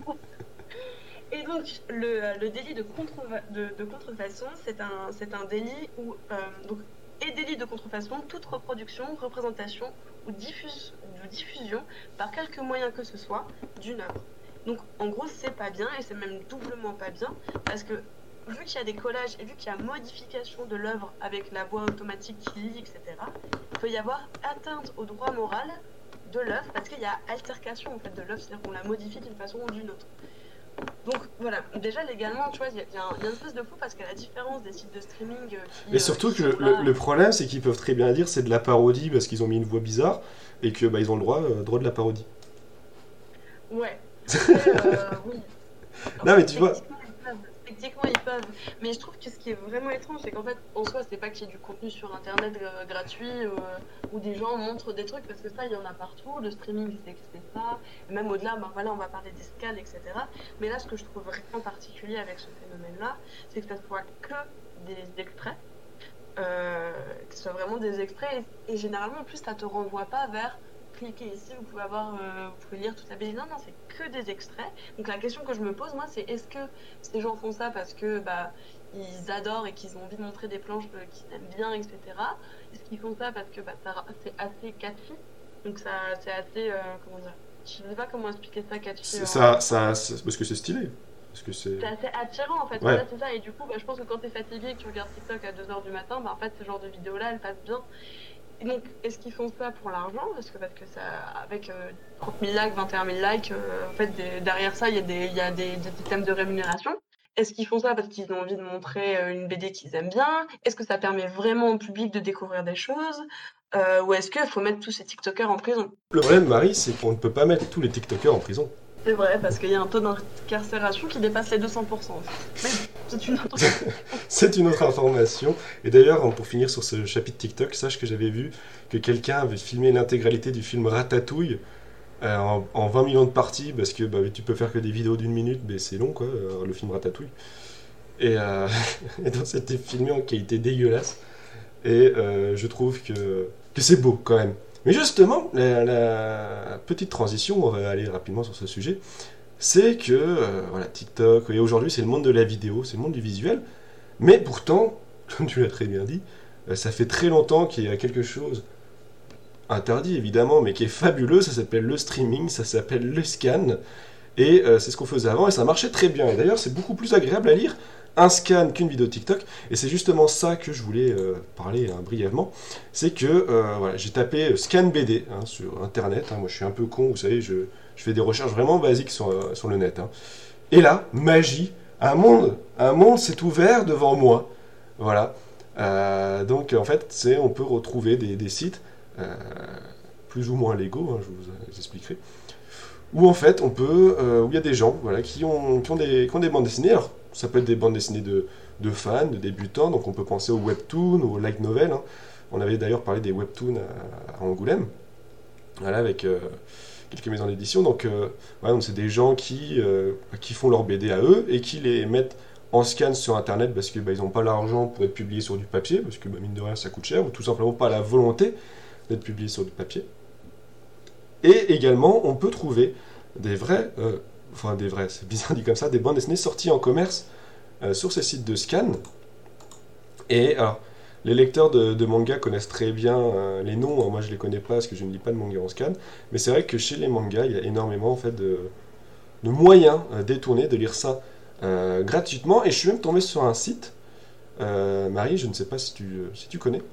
Et donc, le, le délit de, contreva- de, de contrefaçon, c'est un, c'est un délit où... Euh, donc, et délit de contrefaçon, toute reproduction, représentation ou, diffuse, ou diffusion, par quelque moyen que ce soit, d'une œuvre. Donc en gros c'est pas bien et c'est même doublement pas bien parce que vu qu'il y a des collages et vu qu'il y a modification de l'œuvre avec la voix automatique qui lit, et cetera, il peut y avoir atteinte au droit moral de l'œuvre parce qu'il y a altercation en fait de l'œuvre, c'est-à-dire qu'on la modifie d'une façon ou d'une autre. Donc voilà, déjà légalement, tu vois, il y, y, y a une espèce de fou parce qu'à la différence des sites de streaming euh, qui... Mais surtout euh, que le, là, le problème c'est qu'ils peuvent très bien dire c'est de la parodie parce qu'ils ont mis une voix bizarre et que bah, ils ont le droit, euh, droit de la parodie. Ouais. Euh, oui. Non mais tu vois... Techniquement ils peuvent, mais je trouve que ce qui est vraiment étrange, c'est qu'en fait, en soi, c'est pas qu'il y ait du contenu sur internet euh, gratuit euh, où des gens montrent des trucs, parce que ça, il y en a partout. Le streaming, c'est, c'est ça. Et même au-delà, ben voilà, on va parler des scans, et cetera. Mais là, ce que je trouve vraiment particulier avec ce phénomène-là, c'est que ça ne soit que des extraits, euh, que ce soit vraiment des extraits, et, et généralement, en plus, ça te renvoie pas vers. Cliquez ici, vous pouvez avoir, euh, vous pouvez lire toute la B D. Non, non, c'est que des extraits. Donc la question que je me pose, moi, c'est est-ce que ces gens font ça parce que bah ils adorent et qu'ils ont envie de montrer des planches euh, qu'ils aiment bien, et cetera. Est-ce qu'ils font ça parce que bah ça, c'est assez catchy, donc ça, c'est assez, euh, comment dire, je sais pas comment expliquer ça catchy. C'est, euh, ça, ça, c'est, parce que c'est stylé. Parce que c'est... c'est assez attirant en fait. Ouais. Voilà, c'est ça. Et du coup, bah, je pense que quand t'es fatigué et que tu regardes TikTok à deux heures du matin, bah en fait, ce genre de vidéos-là, elles passent bien. Et donc, est-ce qu'ils font ça pour l'argent ? Parce que, parce que ça, avec euh, trente mille likes, vingt et un mille likes, euh, en fait, des, derrière ça, il y a, des, y a des, des systèmes de rémunération. Est-ce qu'ils font ça parce qu'ils ont envie de montrer euh, une B D qu'ils aiment bien ? Est-ce que ça permet vraiment au public de découvrir des choses ? euh, Ou est-ce qu'il faut mettre tous ces TikTokers en prison ? Le problème, Marie, c'est qu'on ne peut pas mettre tous les TikTokers en prison. C'est vrai, parce qu'il y a un taux d'incarcération qui dépasse les deux cents pour cent. Mais c'est une autre... C'est une autre information. Et d'ailleurs, pour finir sur ce chapitre TikTok, sache que j'avais vu que quelqu'un avait filmé l'intégralité du film Ratatouille euh, en, en vingt millions de parties, parce que bah, tu peux faire que des vidéos d'une minute, mais c'est long, quoi, euh, le film Ratatouille. Et, euh, et donc, c'était filmé en qualité dégueulasse. Et euh, je trouve que, que c'est beau, quand même. Mais justement, la, la petite transition, on va aller rapidement sur ce sujet, c'est que euh, voilà, TikTok, et aujourd'hui c'est le monde de la vidéo, c'est le monde du visuel, mais pourtant, comme tu l'as très bien dit, euh, ça fait très longtemps qu'il y a quelque chose, interdit évidemment, mais qui est fabuleux, ça s'appelle le streaming, ça s'appelle le scan, et euh, c'est ce qu'on faisait avant, et ça marchait très bien, et d'ailleurs c'est beaucoup plus agréable à lire un scan qu'une vidéo TikTok, et c'est justement ça que je voulais euh, parler hein, brièvement, c'est que euh, voilà, j'ai tapé scan B D hein, sur internet, hein, moi je suis un peu con, vous savez, je, je fais des recherches vraiment basiques sur, euh, sur le net, hein. Et là, magie, un monde, un monde s'est ouvert devant moi, voilà, euh, donc en fait, c'est, on peut retrouver des, des sites euh, plus ou moins légaux, hein, je vous euh, expliquerai, où en fait on peut, euh, où il y a des gens voilà, qui, ont, qui, ont des, qui ont des bandes dessinées. Alors ça peut être des bandes dessinées de, de fans, de débutants, donc on peut penser aux webtoons, aux light novels. Hein. On avait d'ailleurs parlé des webtoons à, à Angoulême, voilà, avec euh, quelques maisons d'édition. Donc, euh, voilà, donc c'est des gens qui, euh, qui font leurs B D à eux et qui les mettent en scan sur internet parce qu'ils bah, n'ont pas l'argent pour être publiés sur du papier, parce que bah, mine de rien ça coûte cher, ou tout simplement pas la volonté d'être publié sur du papier. Et également, on peut trouver des vrais, euh, enfin des vrais, c'est bizarre dit comme ça, des bandes dessinées sorties en commerce euh, sur ces sites de scan. Et alors, les lecteurs de, de manga connaissent très bien euh, les noms. Moi, je les connais pas parce que je ne lis pas de manga en scan. Mais c'est vrai que chez les mangas, il y a énormément en fait de, de moyens euh, détournés de lire ça euh, gratuitement. Et je suis même tombé sur un site. Euh, Marie, je ne sais pas si tu, si tu connais.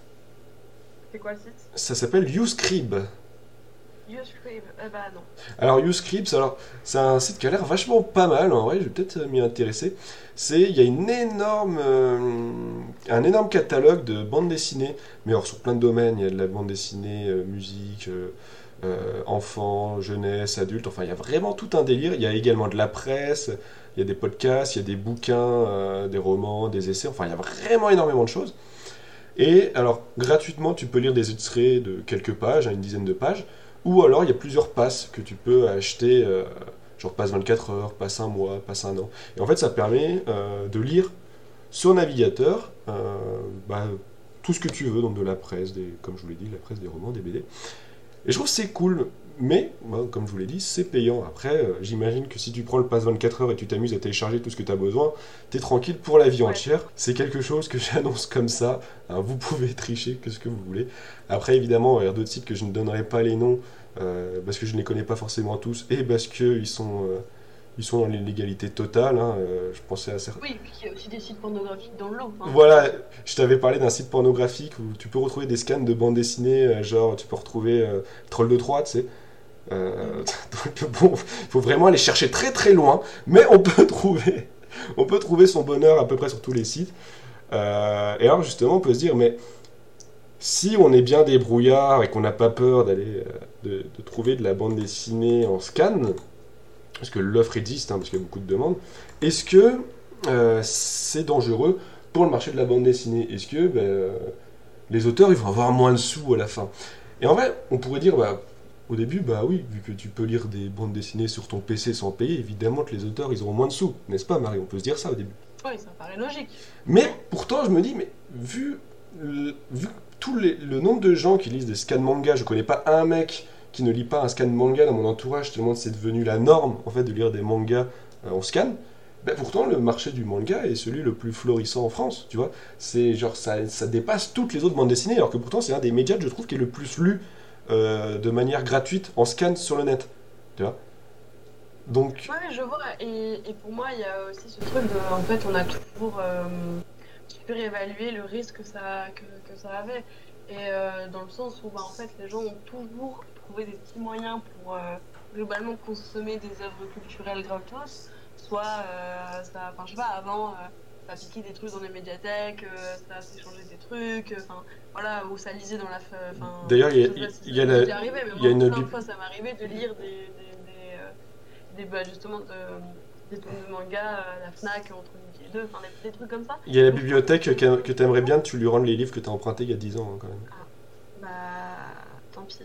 C'est quoi le site? Ça s'appelle YouScribe. YouScribe, euh, bah non. Alors YouScribe, c'est, alors, c'est un site qui a l'air vachement pas mal. En vrai, je vais peut-être m'y intéresser. C'est, il y a une énorme, euh, un énorme catalogue de bandes dessinées, mais alors sur plein de domaines. Il y a de la bande dessinée, euh, musique, euh, euh, enfants, jeunesse, adultes. Enfin, il y a vraiment tout un délire. Il y a également de la presse, il y a des podcasts, il y a des bouquins, euh, des romans, des essais. Enfin, il y a vraiment énormément de choses. Et alors, gratuitement, tu peux lire des extraits de quelques pages, hein, une dizaine de pages. Ou alors, il y a plusieurs passes que tu peux acheter, euh, genre passe vingt-quatre heures, passe un mois, passe un an. Et en fait, ça permet euh, de lire sur navigateur euh, bah, tout ce que tu veux, donc de la presse, des, comme je vous l'ai dit, la presse, des romans, des B D. Et je trouve que c'est cool, mais, bah, comme je vous l'ai dit, c'est payant. Après, euh, j'imagine que si tu prends le pass vingt-quatre heures et tu t'amuses à télécharger tout ce que tu as besoin, t'es tranquille pour la vie Ouais. entière. C'est quelque chose que j'annonce comme ça. Hein, vous pouvez tricher, que ce que vous voulez. Après, évidemment, il y a d'autres sites que je ne donnerai pas les noms, euh, parce que je ne les connais pas forcément tous, et parce qu'ils sont, euh, ils sont dans l'illégalité totale. Hein, euh, je pensais à certains... Oui, et puis il y a aussi des sites pornographiques dans le lot. Hein. Voilà, je t'avais parlé d'un site pornographique où tu peux retrouver des scans de bandes dessinées, euh, genre tu peux retrouver euh, Troll de Troie, tu sais. Euh, donc bon, il faut vraiment aller chercher très très loin, mais on peut trouver, on peut trouver son bonheur à peu près sur tous les sites. Euh, et alors justement, on peut se dire, mais si on est bien débrouillard et qu'on n'a pas peur d'aller euh, de, de trouver de la bande dessinée en scan, parce que l'offre existe, hein, parce qu'il y a beaucoup de demandes, est-ce que euh, c'est dangereux pour le marché de la bande dessinée? Est-ce que ben, euh, les auteurs ils vont avoir moins de sous à la fin? Et en vrai, on pourrait dire, bah, au début, bah oui, vu que tu peux lire des bandes dessinées sur ton P C sans payer, évidemment que les auteurs ils auront moins de sous, n'est-ce pas Marie? On peut se dire ça au début. Oui, ça paraît logique. Mais pourtant, je me dis, mais vu, le, vu tout les, le nombre de gens qui lisent des scans manga, je connais pas un mec qui ne lit pas un scan manga dans mon entourage, tellement c'est devenu la norme en fait de lire des mangas euh, en scan. Ben pourtant, le marché du manga est celui le plus florissant en France, tu vois. C'est genre ça, ça dépasse toutes les autres bandes dessinées, alors que pourtant c'est un des médias, je trouve, qui est le plus lu euh, de manière gratuite en scan sur le net, tu vois. Donc, Ouais, je vois. Et, et pour moi, il y a aussi ce truc de, en fait, on a toujours euh, surévalué le risque que ça, que, que ça avait. Et euh, dans le sens où, bah, en fait, les gens ont toujours trouvé des petits moyens pour euh, globalement consommer des œuvres culturelles gratos. Soit, euh, ça, enfin, je sais pas, avant, euh, ça piquait des trucs dans les médiathèques, euh, ça s'échangeait des trucs, enfin, voilà, ou ça lisait dans la. Enfin, d'ailleurs, il y a, je sais pas si il y a ça la- m'est déjà arrivé, mais il y a moi, une plein de bib- fois, ça m'arrivait de lire des, des, des, euh, des bah, justement de, des tomes de manga à la Fnac entre midi et deux, enfin des, des trucs comme ça. il y a la Donc, bibliothèque que, que tu aimerais bien que tu lui rendes les livres que tu as empruntés il y a dix ans, hein, quand même. bah tant pis.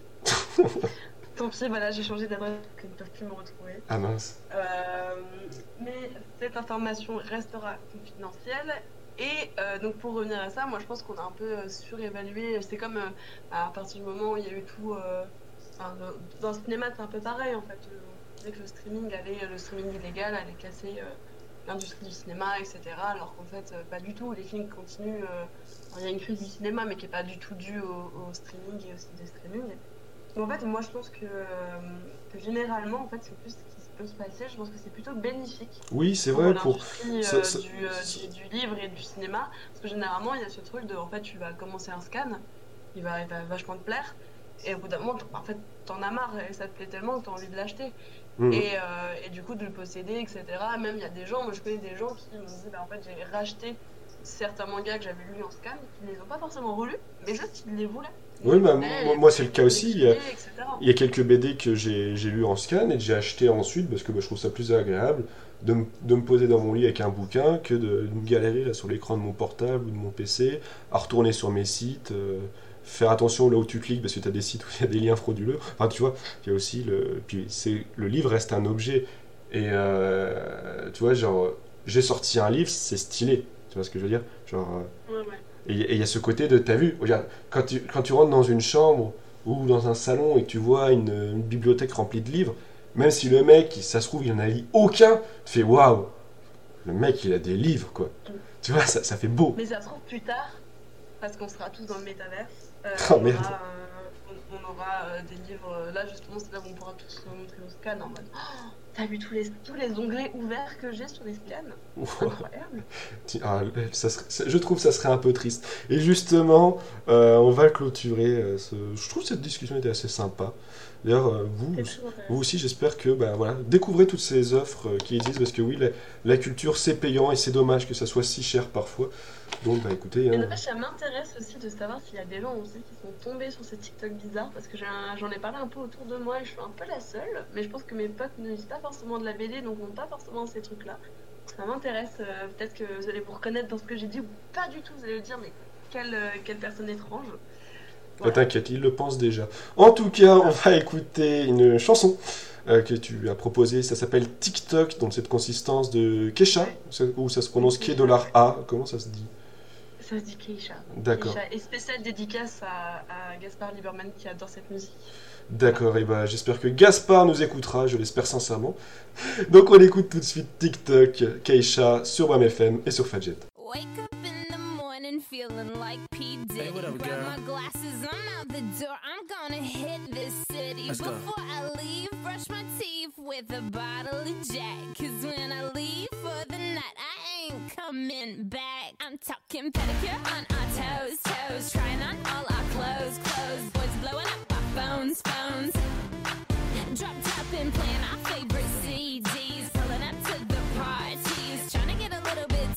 Tant pis, voilà, j'ai changé d'adresse, donc ils ne peuvent plus me retrouver. Ah mince. Euh, mais cette information restera confidentielle. Et euh, donc pour revenir à ça, moi je pense qu'on a un peu euh, surévalué. C'est comme euh, à partir du moment où il y a eu tout. Euh, enfin, le- dans le cinéma, c'est un peu pareil en fait. Euh, On disait que le streaming allait, le streaming illégal allait casser euh, l'industrie du cinéma, et cetera. Alors qu'en fait, euh, pas du tout. Les films continuent. euh, enfin, il y a une crise du cinéma, mais qui n'est pas du tout due au, au streaming et aussi des streamings. Donc, en fait, moi je pense que, euh, que généralement, en fait, c'est plus ce qui peut se passer. Je pense que c'est plutôt bénéfique Oui, c'est pour vrai, pour... l'industrie ça- euh, ça- du, euh, du, du livre et du cinéma. Parce que généralement, il y a ce truc de, en fait, tu vas commencer un scan, il va, il va vachement te plaire, et au bout d'un moment, t- en fait, t'en as marre, et ça te plaît tellement que t'as envie de l'acheter. Mhm. Et, euh, et du coup, de le posséder, et cetera. Même, il y a des gens, moi je connais des gens qui m'ont dit, bah, en fait, j'ai racheté certains mangas que j'avais lus en scan, ils les ont pas forcément relus, mais juste ils les voulaient. Oui, bah, Mais, moi, moi, c'est le cas aussi. Il y a, et cetera. il y a quelques B D que j'ai j'ai lus en scan et que j'ai acheté ensuite parce que bah, je trouve ça plus agréable de, me- de me poser dans mon lit avec un bouquin que de, de me galérer là, sur l'écran de mon portable ou de mon P C, à retourner sur mes sites, euh, faire attention là où tu cliques parce que tu as des sites où il y a des liens frauduleux. Enfin, tu vois, il y a aussi le. Puis c'est, le livre reste un objet. Et euh, tu vois, genre, j'ai sorti un livre, c'est stylé. Tu vois ce que je veux dire? Genre. euh, Ouais, ouais. Et et il y a ce côté de, t'as vu, regarde, quand tu, quand tu rentres dans une chambre ou dans un salon et que tu vois une, une bibliothèque remplie de livres, même si le mec, ça se trouve, il n'en a lu aucun, tu fais waouh, le mec, il a des livres, quoi. Mm. Tu vois, ça, ça fait beau. Mais ça se trouve plus tard, parce qu'on sera tous dans le métaverse. euh, Oh, on, merde. aura, euh, on, on aura euh, des livres. euh, Là, justement, c'est là où on pourra tous se montrer au scan en mode oh, t'as vu tous les, tous les onglets ouverts que j'ai sur les scans? Incroyable. Ah, ça serait- ça- je trouve que ça serait un peu triste. Et justement, euh, on va clôturer. euh, ce... Je trouve que cette discussion était assez sympa. D'ailleurs, euh, vous, C'est très intéressant. vous aussi, j'espère que bah, voilà, découvrez toutes ces offres euh, qui existent parce que oui, la, la culture c'est payant et c'est dommage que ça soit si cher parfois. Donc, bah écoutez, Et hein, n'empêche, ça m'intéresse aussi de savoir s'il y a des gens aussi qui sont tombés sur ces TikTok bizarres, parce que j'ai un- j'en ai parlé un peu autour de moi et je suis un peu la seule, mais je pense que mes potes ne lisent pas forcément de la B D, donc n'ont pas forcément ces trucs-là. Ça m'intéresse, euh, peut-être que vous allez vous reconnaître dans ce que j'ai dit, ou pas du tout, vous allez me dire, mais quelle, euh, quelle personne étrange. bah, Voilà. t'inquiète, il le pense déjà. En tout cas, on va écouter une chanson euh, que tu as proposée. Ça s'appelle TikTok, donc cette consistance de Kesha, où ça se prononce K-A. Comment ça se dit? Ça se dit Keisha. D'accord. Keisha. Et spéciale dédicace à, à Gaspard Lieberman qui adore cette musique. D'accord, et bah j'espère que Gaspard nous écoutera, je l'espère sincèrement. Donc on écoute tout de suite TikTok, Keisha sur W A M F M et sur Fadjet. Wake up in the morning feeling like P. Diddy. Hey, what up, Grab girl? my glasses, I'm out the door. I'm gonna hit this city. Let's go. Before I leave, brush my teeth with a bottle of Jack. Cause when I leave for the night, I ain't coming back. I'm talking pedicure on our toes, toes. Trying on all our clothes, clothes. Boys blowing up our phones, phones. Drop top and playing our favorite C Ds. Pulling up to the parties. Trying to get a little bit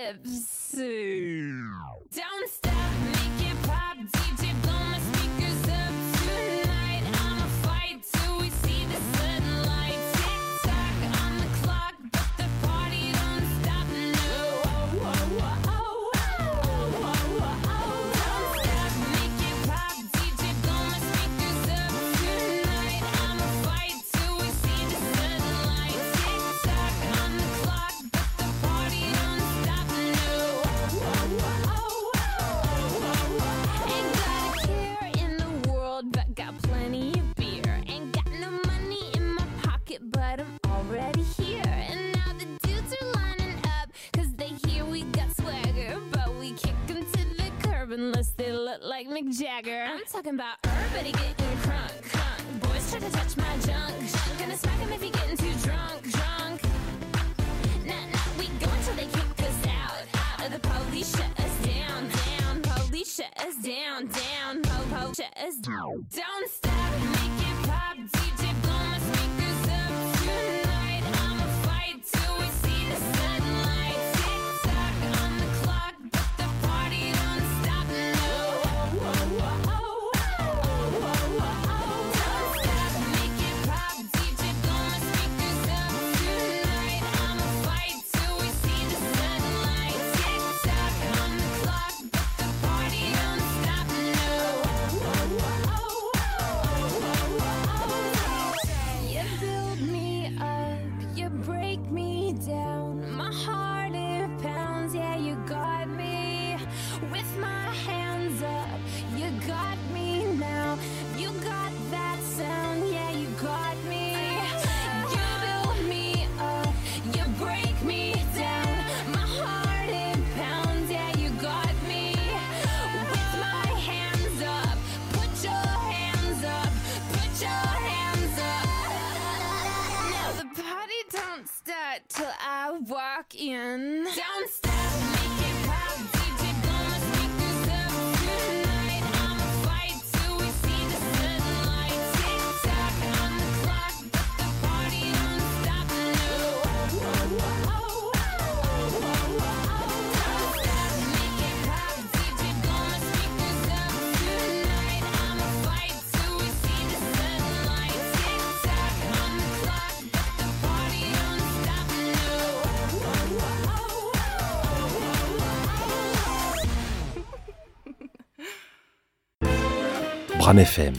tipsy. Don't stop, make it pop. D J, blow my speakers up tonight. I'ma fight till we see the sunlight. Tick tock on the clock, but the party don't stop. No. Oh, oh, oh, oh, oh, oh, oh, oh. Don't stop, make it pop. D J, blow my speakers up tonight. I'ma fight till we see the sunlight. Tick tock on the clock, but the party don't stop. No. Oh, oh, oh, oh, oh, oh. Ain't got a care in the world, but got plenty of beer. Ain't got no money in my pocket, but I'm already here. And now the dudes are lining up, cause they hear we got swagger. But we kick 'em to the curb unless they look like Mick Jagger. I'm talking about everybody getting crunk, crunk. Boys try to touch my junk, junk. Gonna smack 'em if he getting too drunk, drunk. Nah, nah, we go until they kick us out, out. Or the police shut us down, down. Police shut us down, down. Po, po, shut us down. Don't stop, make it pop. D J, blow my speakers up tonight. I'ma fight till we see the sunlight. Tick tock on the clock, but the party don't stop. No. Oh, oh, oh, oh, oh, oh, oh, oh. Don't stop, make it pop. D J, blow my speakers up tonight. I'ma fight till we see the sunlight. Tick tock on the clock, but the party don't stop. No. Oh, oh, oh, oh, oh, oh, oh. Bram F M.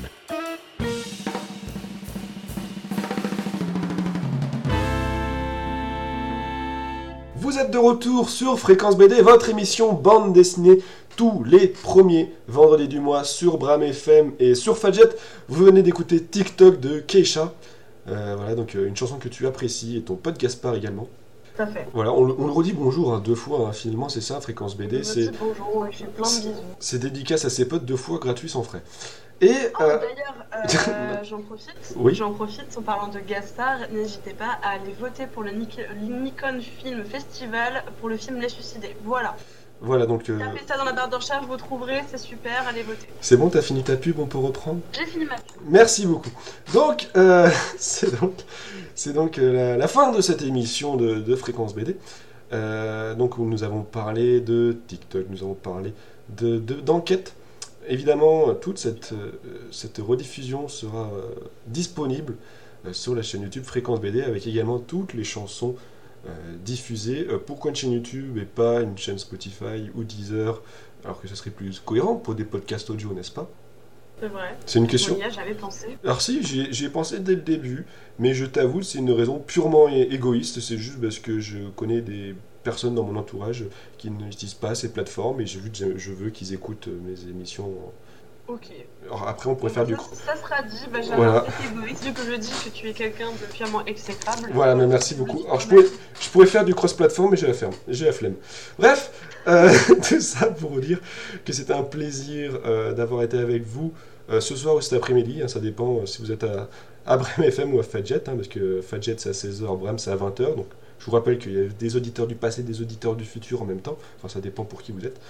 Vous êtes de retour sur Fréquence B D, votre émission bande dessinée tous les premiers vendredis du mois sur Bram F M et sur Fadjet. Vous venez d'écouter TikTok de Keisha. Euh, voilà, donc euh, une chanson que tu apprécies et ton pote Gaspard également. Tout à fait. Voilà, on, le- on le redit bonjour hein, deux fois, hein, finalement c'est ça, Fréquence B D. Je C'est, vous dis bonjour, ouais, je fais plein de bisous. c'est dédicace à ses potes deux fois gratuit sans frais. Et Oh, euh, d'ailleurs, euh, j'en profite, Oui. j'en profite en parlant de Gaspard, n'hésitez pas à aller voter pour le Nic- Nikon Film Festival pour le film Les Suicidés. Voilà. voilà, donc euh, Tapez ça dans la barre de recherche, vous trouverez, c'est super, allez voter. c'est bon, t'as fini ta pub, on peut reprendre. J'ai fini ma Merci beaucoup. Donc, euh, c'est donc, c'est donc euh, la, la fin de cette émission de, de Fréquence B D. Euh, donc, où nous avons parlé de TikTok, nous avons parlé de, de- d'enquête. Évidemment, toute cette, euh, cette rediffusion sera euh, disponible euh, sur la chaîne YouTube Fréquence B D, avec également toutes les chansons euh, diffusées. Euh, pourquoi une chaîne YouTube et pas une chaîne Spotify ou Deezer, alors que ce serait plus cohérent pour des podcasts audio, n'est-ce pas? C'est vrai. C'est une question. On y a jamais pensé. Alors si, j'y ai, j'y ai pensé dès le début, mais je t'avoue, c'est une raison purement é- égoïste, c'est juste parce que je connais des personnes dans mon entourage qui n'utilisent pas ces plateformes et j'ai vu que j'ai- je veux qu'ils écoutent euh, mes émissions. Ok. Alors après, on pourrait faire du... ça, ça sera dit, Benjamin, Voilà. c'est égoïste, vu que je dis que tu es quelqu'un de purement exécrable. Voilà, mais merci beaucoup. Alors je pourrais, je pourrais faire du cross-platform, mais j'ai la flemme. J'ai la flemme. Bref, euh, tout ça pour vous dire que c'était un plaisir euh, d'avoir été avec vous euh, ce soir ou cet après-midi. Hein, ça dépend euh, si vous êtes à, à Bram F M ou à Fadjet, hein, parce que Fadjet c'est à seize heures, Bram c'est à vingt heures. Donc je vous rappelle qu'il y a des auditeurs du passé, des auditeurs du futur en même temps. Enfin, ça dépend pour qui vous êtes.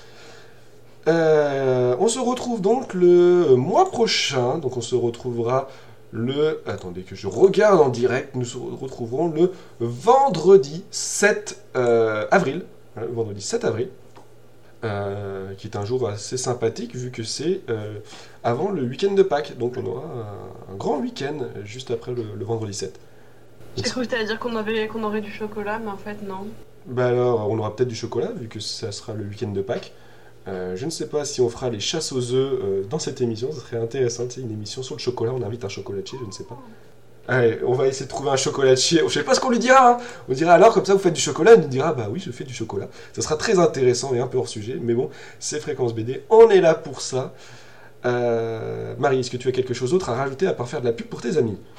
Euh, on se retrouve donc le mois prochain. Donc on se retrouvera le... Attendez que je regarde en direct. Nous se retrouverons le vendredi sept euh, avril. Hein, le vendredi sept avril. Euh, qui est un jour assez sympathique vu que c'est euh, avant le week-end de Pâques. Donc on aura un, un grand week-end juste après le, le vendredi sept. J'ai cru que tu allais dire qu'on avait, qu'on aurait du chocolat, mais en fait, non. Bah alors, on aura peut-être du chocolat, vu que ça sera le week-end de Pâques. Euh, je ne sais pas si on fera les chasses aux œufs euh, dans cette émission, ce serait intéressant, tu sais, une émission sur le chocolat, on invite un chocolatier, je ne sais pas. Allez, on va essayer de trouver un chocolatier, je sais pas ce qu'on lui dira, hein. On dira alors, comme ça vous faites du chocolat, il nous dira, bah oui, je fais du chocolat. Ça sera très intéressant et un peu hors sujet, mais bon, c'est Fréquence B D, on est là pour ça. Euh, Marie, est-ce que tu as quelque chose d'autre à rajouter à part faire de la pub pour tes amis?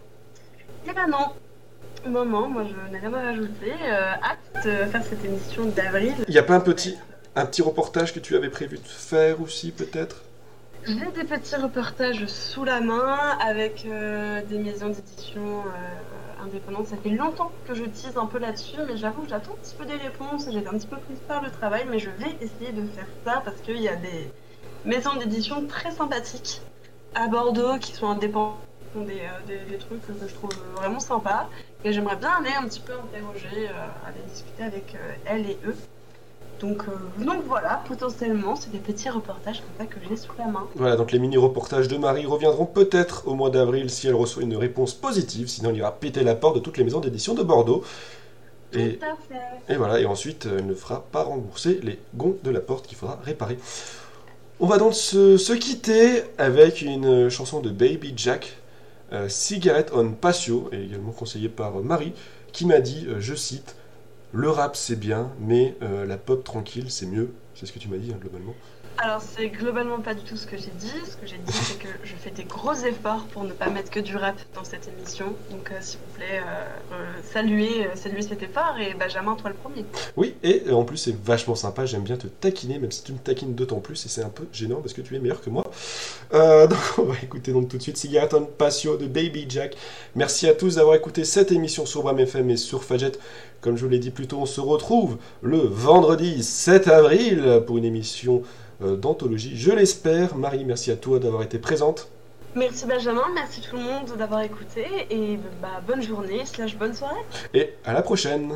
Eh ben non. Non, non, moi je n'ai rien à rajouter. Euh, hâte de faire cette émission d'avril. Il n'y a pas un petit, un petit reportage que tu avais prévu de faire aussi, peut-être? J'ai des petits reportages sous la main avec euh, des maisons d'édition euh, indépendantes. Ça fait longtemps que je tease un peu là-dessus, mais j'avoue que j'attends un petit peu des réponses. J'étais un petit peu prise par le travail, mais je vais essayer de faire ça parce qu'il y a des maisons d'édition très sympathiques à Bordeaux qui sont indépendantes, qui font des, euh, des, des trucs que je trouve vraiment sympas. Et j'aimerais bien aller un petit peu interroger, euh, aller discuter avec euh, elles et eux. Donc, euh, donc voilà, potentiellement, c'est des petits reportages comme ça que j'ai sous la main. Voilà, donc les mini-reportages de Marie reviendront peut-être au mois d'avril si elle reçoit une réponse positive, sinon il ira péter la porte de toutes les maisons d'édition de Bordeaux. Et, Tout à fait. et voilà, et ensuite elle ne fera pas rembourser les gonds de la porte qu'il faudra réparer. On va donc se, se quitter avec une chanson de Baby Jack, euh, Cigarette on Patio, et également conseillée par Marie, qui m'a dit, euh, je cite, le rap c'est bien, mais euh, la pop tranquille c'est mieux. C'est ce que tu m'as dit hein, globalement. Alors, c'est globalement pas du tout ce que j'ai dit. Ce que j'ai dit, c'est que je fais des gros efforts pour ne pas mettre que du rap dans cette émission. Donc, euh, s'il vous plaît, euh, euh, saluez, euh, saluez cet effort et Benjamin, toi le premier. Oui, et euh, en plus c'est vachement sympa, j'aime bien te taquiner, même si tu me taquines d'autant plus, et c'est un peu gênant parce que tu es meilleur que moi. Euh, donc on va écouter donc tout de suite Cigarette on Patio de Baby Jack. Merci à tous d'avoir écouté cette émission sur Bram F M et sur Fadjet. Comme je vous l'ai dit plus tôt, on se retrouve le vendredi sept avril pour une émission euh, d'anthologie. Je l'espère. Marie, merci à toi d'avoir été présente. Merci Benjamin, merci tout le monde d'avoir écouté et bah, bonne journée slash bonne soirée. Et à la prochaine.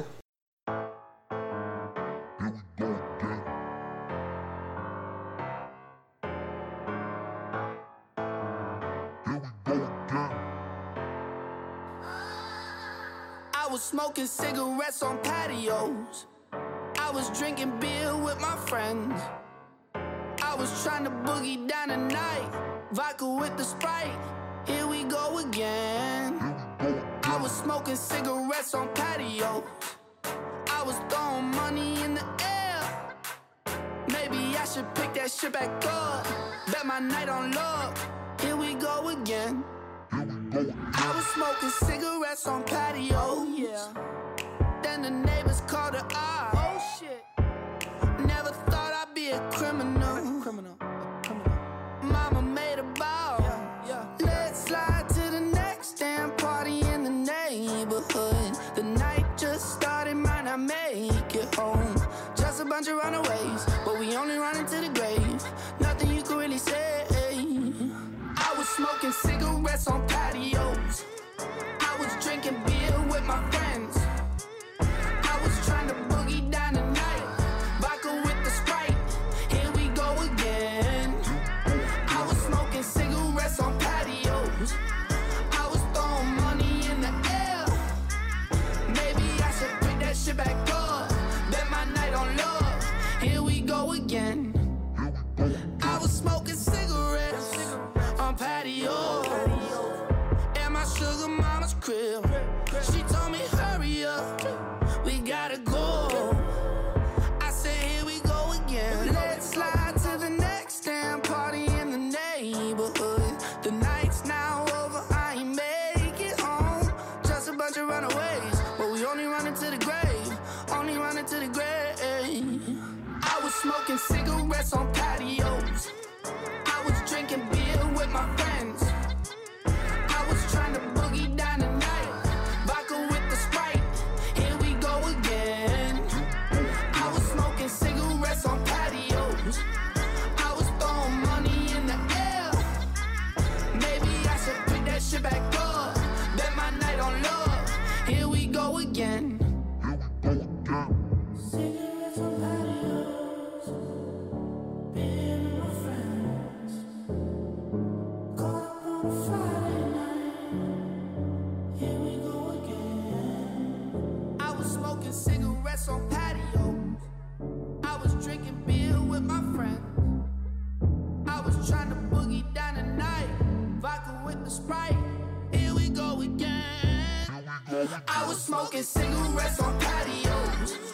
I was smoking cigarettes on patios. I was drinking beer with my friends. I was trying to boogie down the night. Vodka with the Sprite. Here we go again. I was smoking cigarettes on patios. I was throwing money in the air. Maybe I should pick that shit back up. Bet my night on luck. Here we go again. I was smoking cigarettes on patios. Yeah. Then the neighbors called the ops. Oh shit. Never thought I'd be a criminal. Criminal. Mama made a bow. Yeah, yeah. Let's slide to the next damn party in the neighborhood. The night just started, might not make it home. Just a bunch of runaways, but we only run into the grave. Nothing you could really say. I was smoking cigarettes on patios. I was drinking beer with my friends. I was trying to boogie down the night. Vodka with the Sprite. Here we go again. I was smoking cigarettes on patios. I was throwing money in the air. Maybe I should pick that shit back up. Bet my night on love. Here we go again. I was smoking cigarettes on patio at my sugar mama's crib. She told me hurry up, we gotta go. I said here we go again. Let's slide to the next damn party in the neighborhood. The night's now over, I ain't make it home. Just a bunch of runaways, but we only running to the grave. Only running to the grave. I was smoking cigarettes on patios. I was drinking beer with my friends. I was trying to boogie down the night. Vodka with the Sprite. Here we go again. I was smoking cigarettes on patios. I was throwing money in the air. Maybe I should pick that shit back up. Bet my night on love. Here we go again. Cigarettes on patios. Being with my friends. Caught up on a Friday night. Here we go again. I was smoking cigarettes on patios. I was drinking beer with my friends. I was trying to boogie down the night. Vodka with the Sprite. Here we go again. I was smoking cigarettes on patios.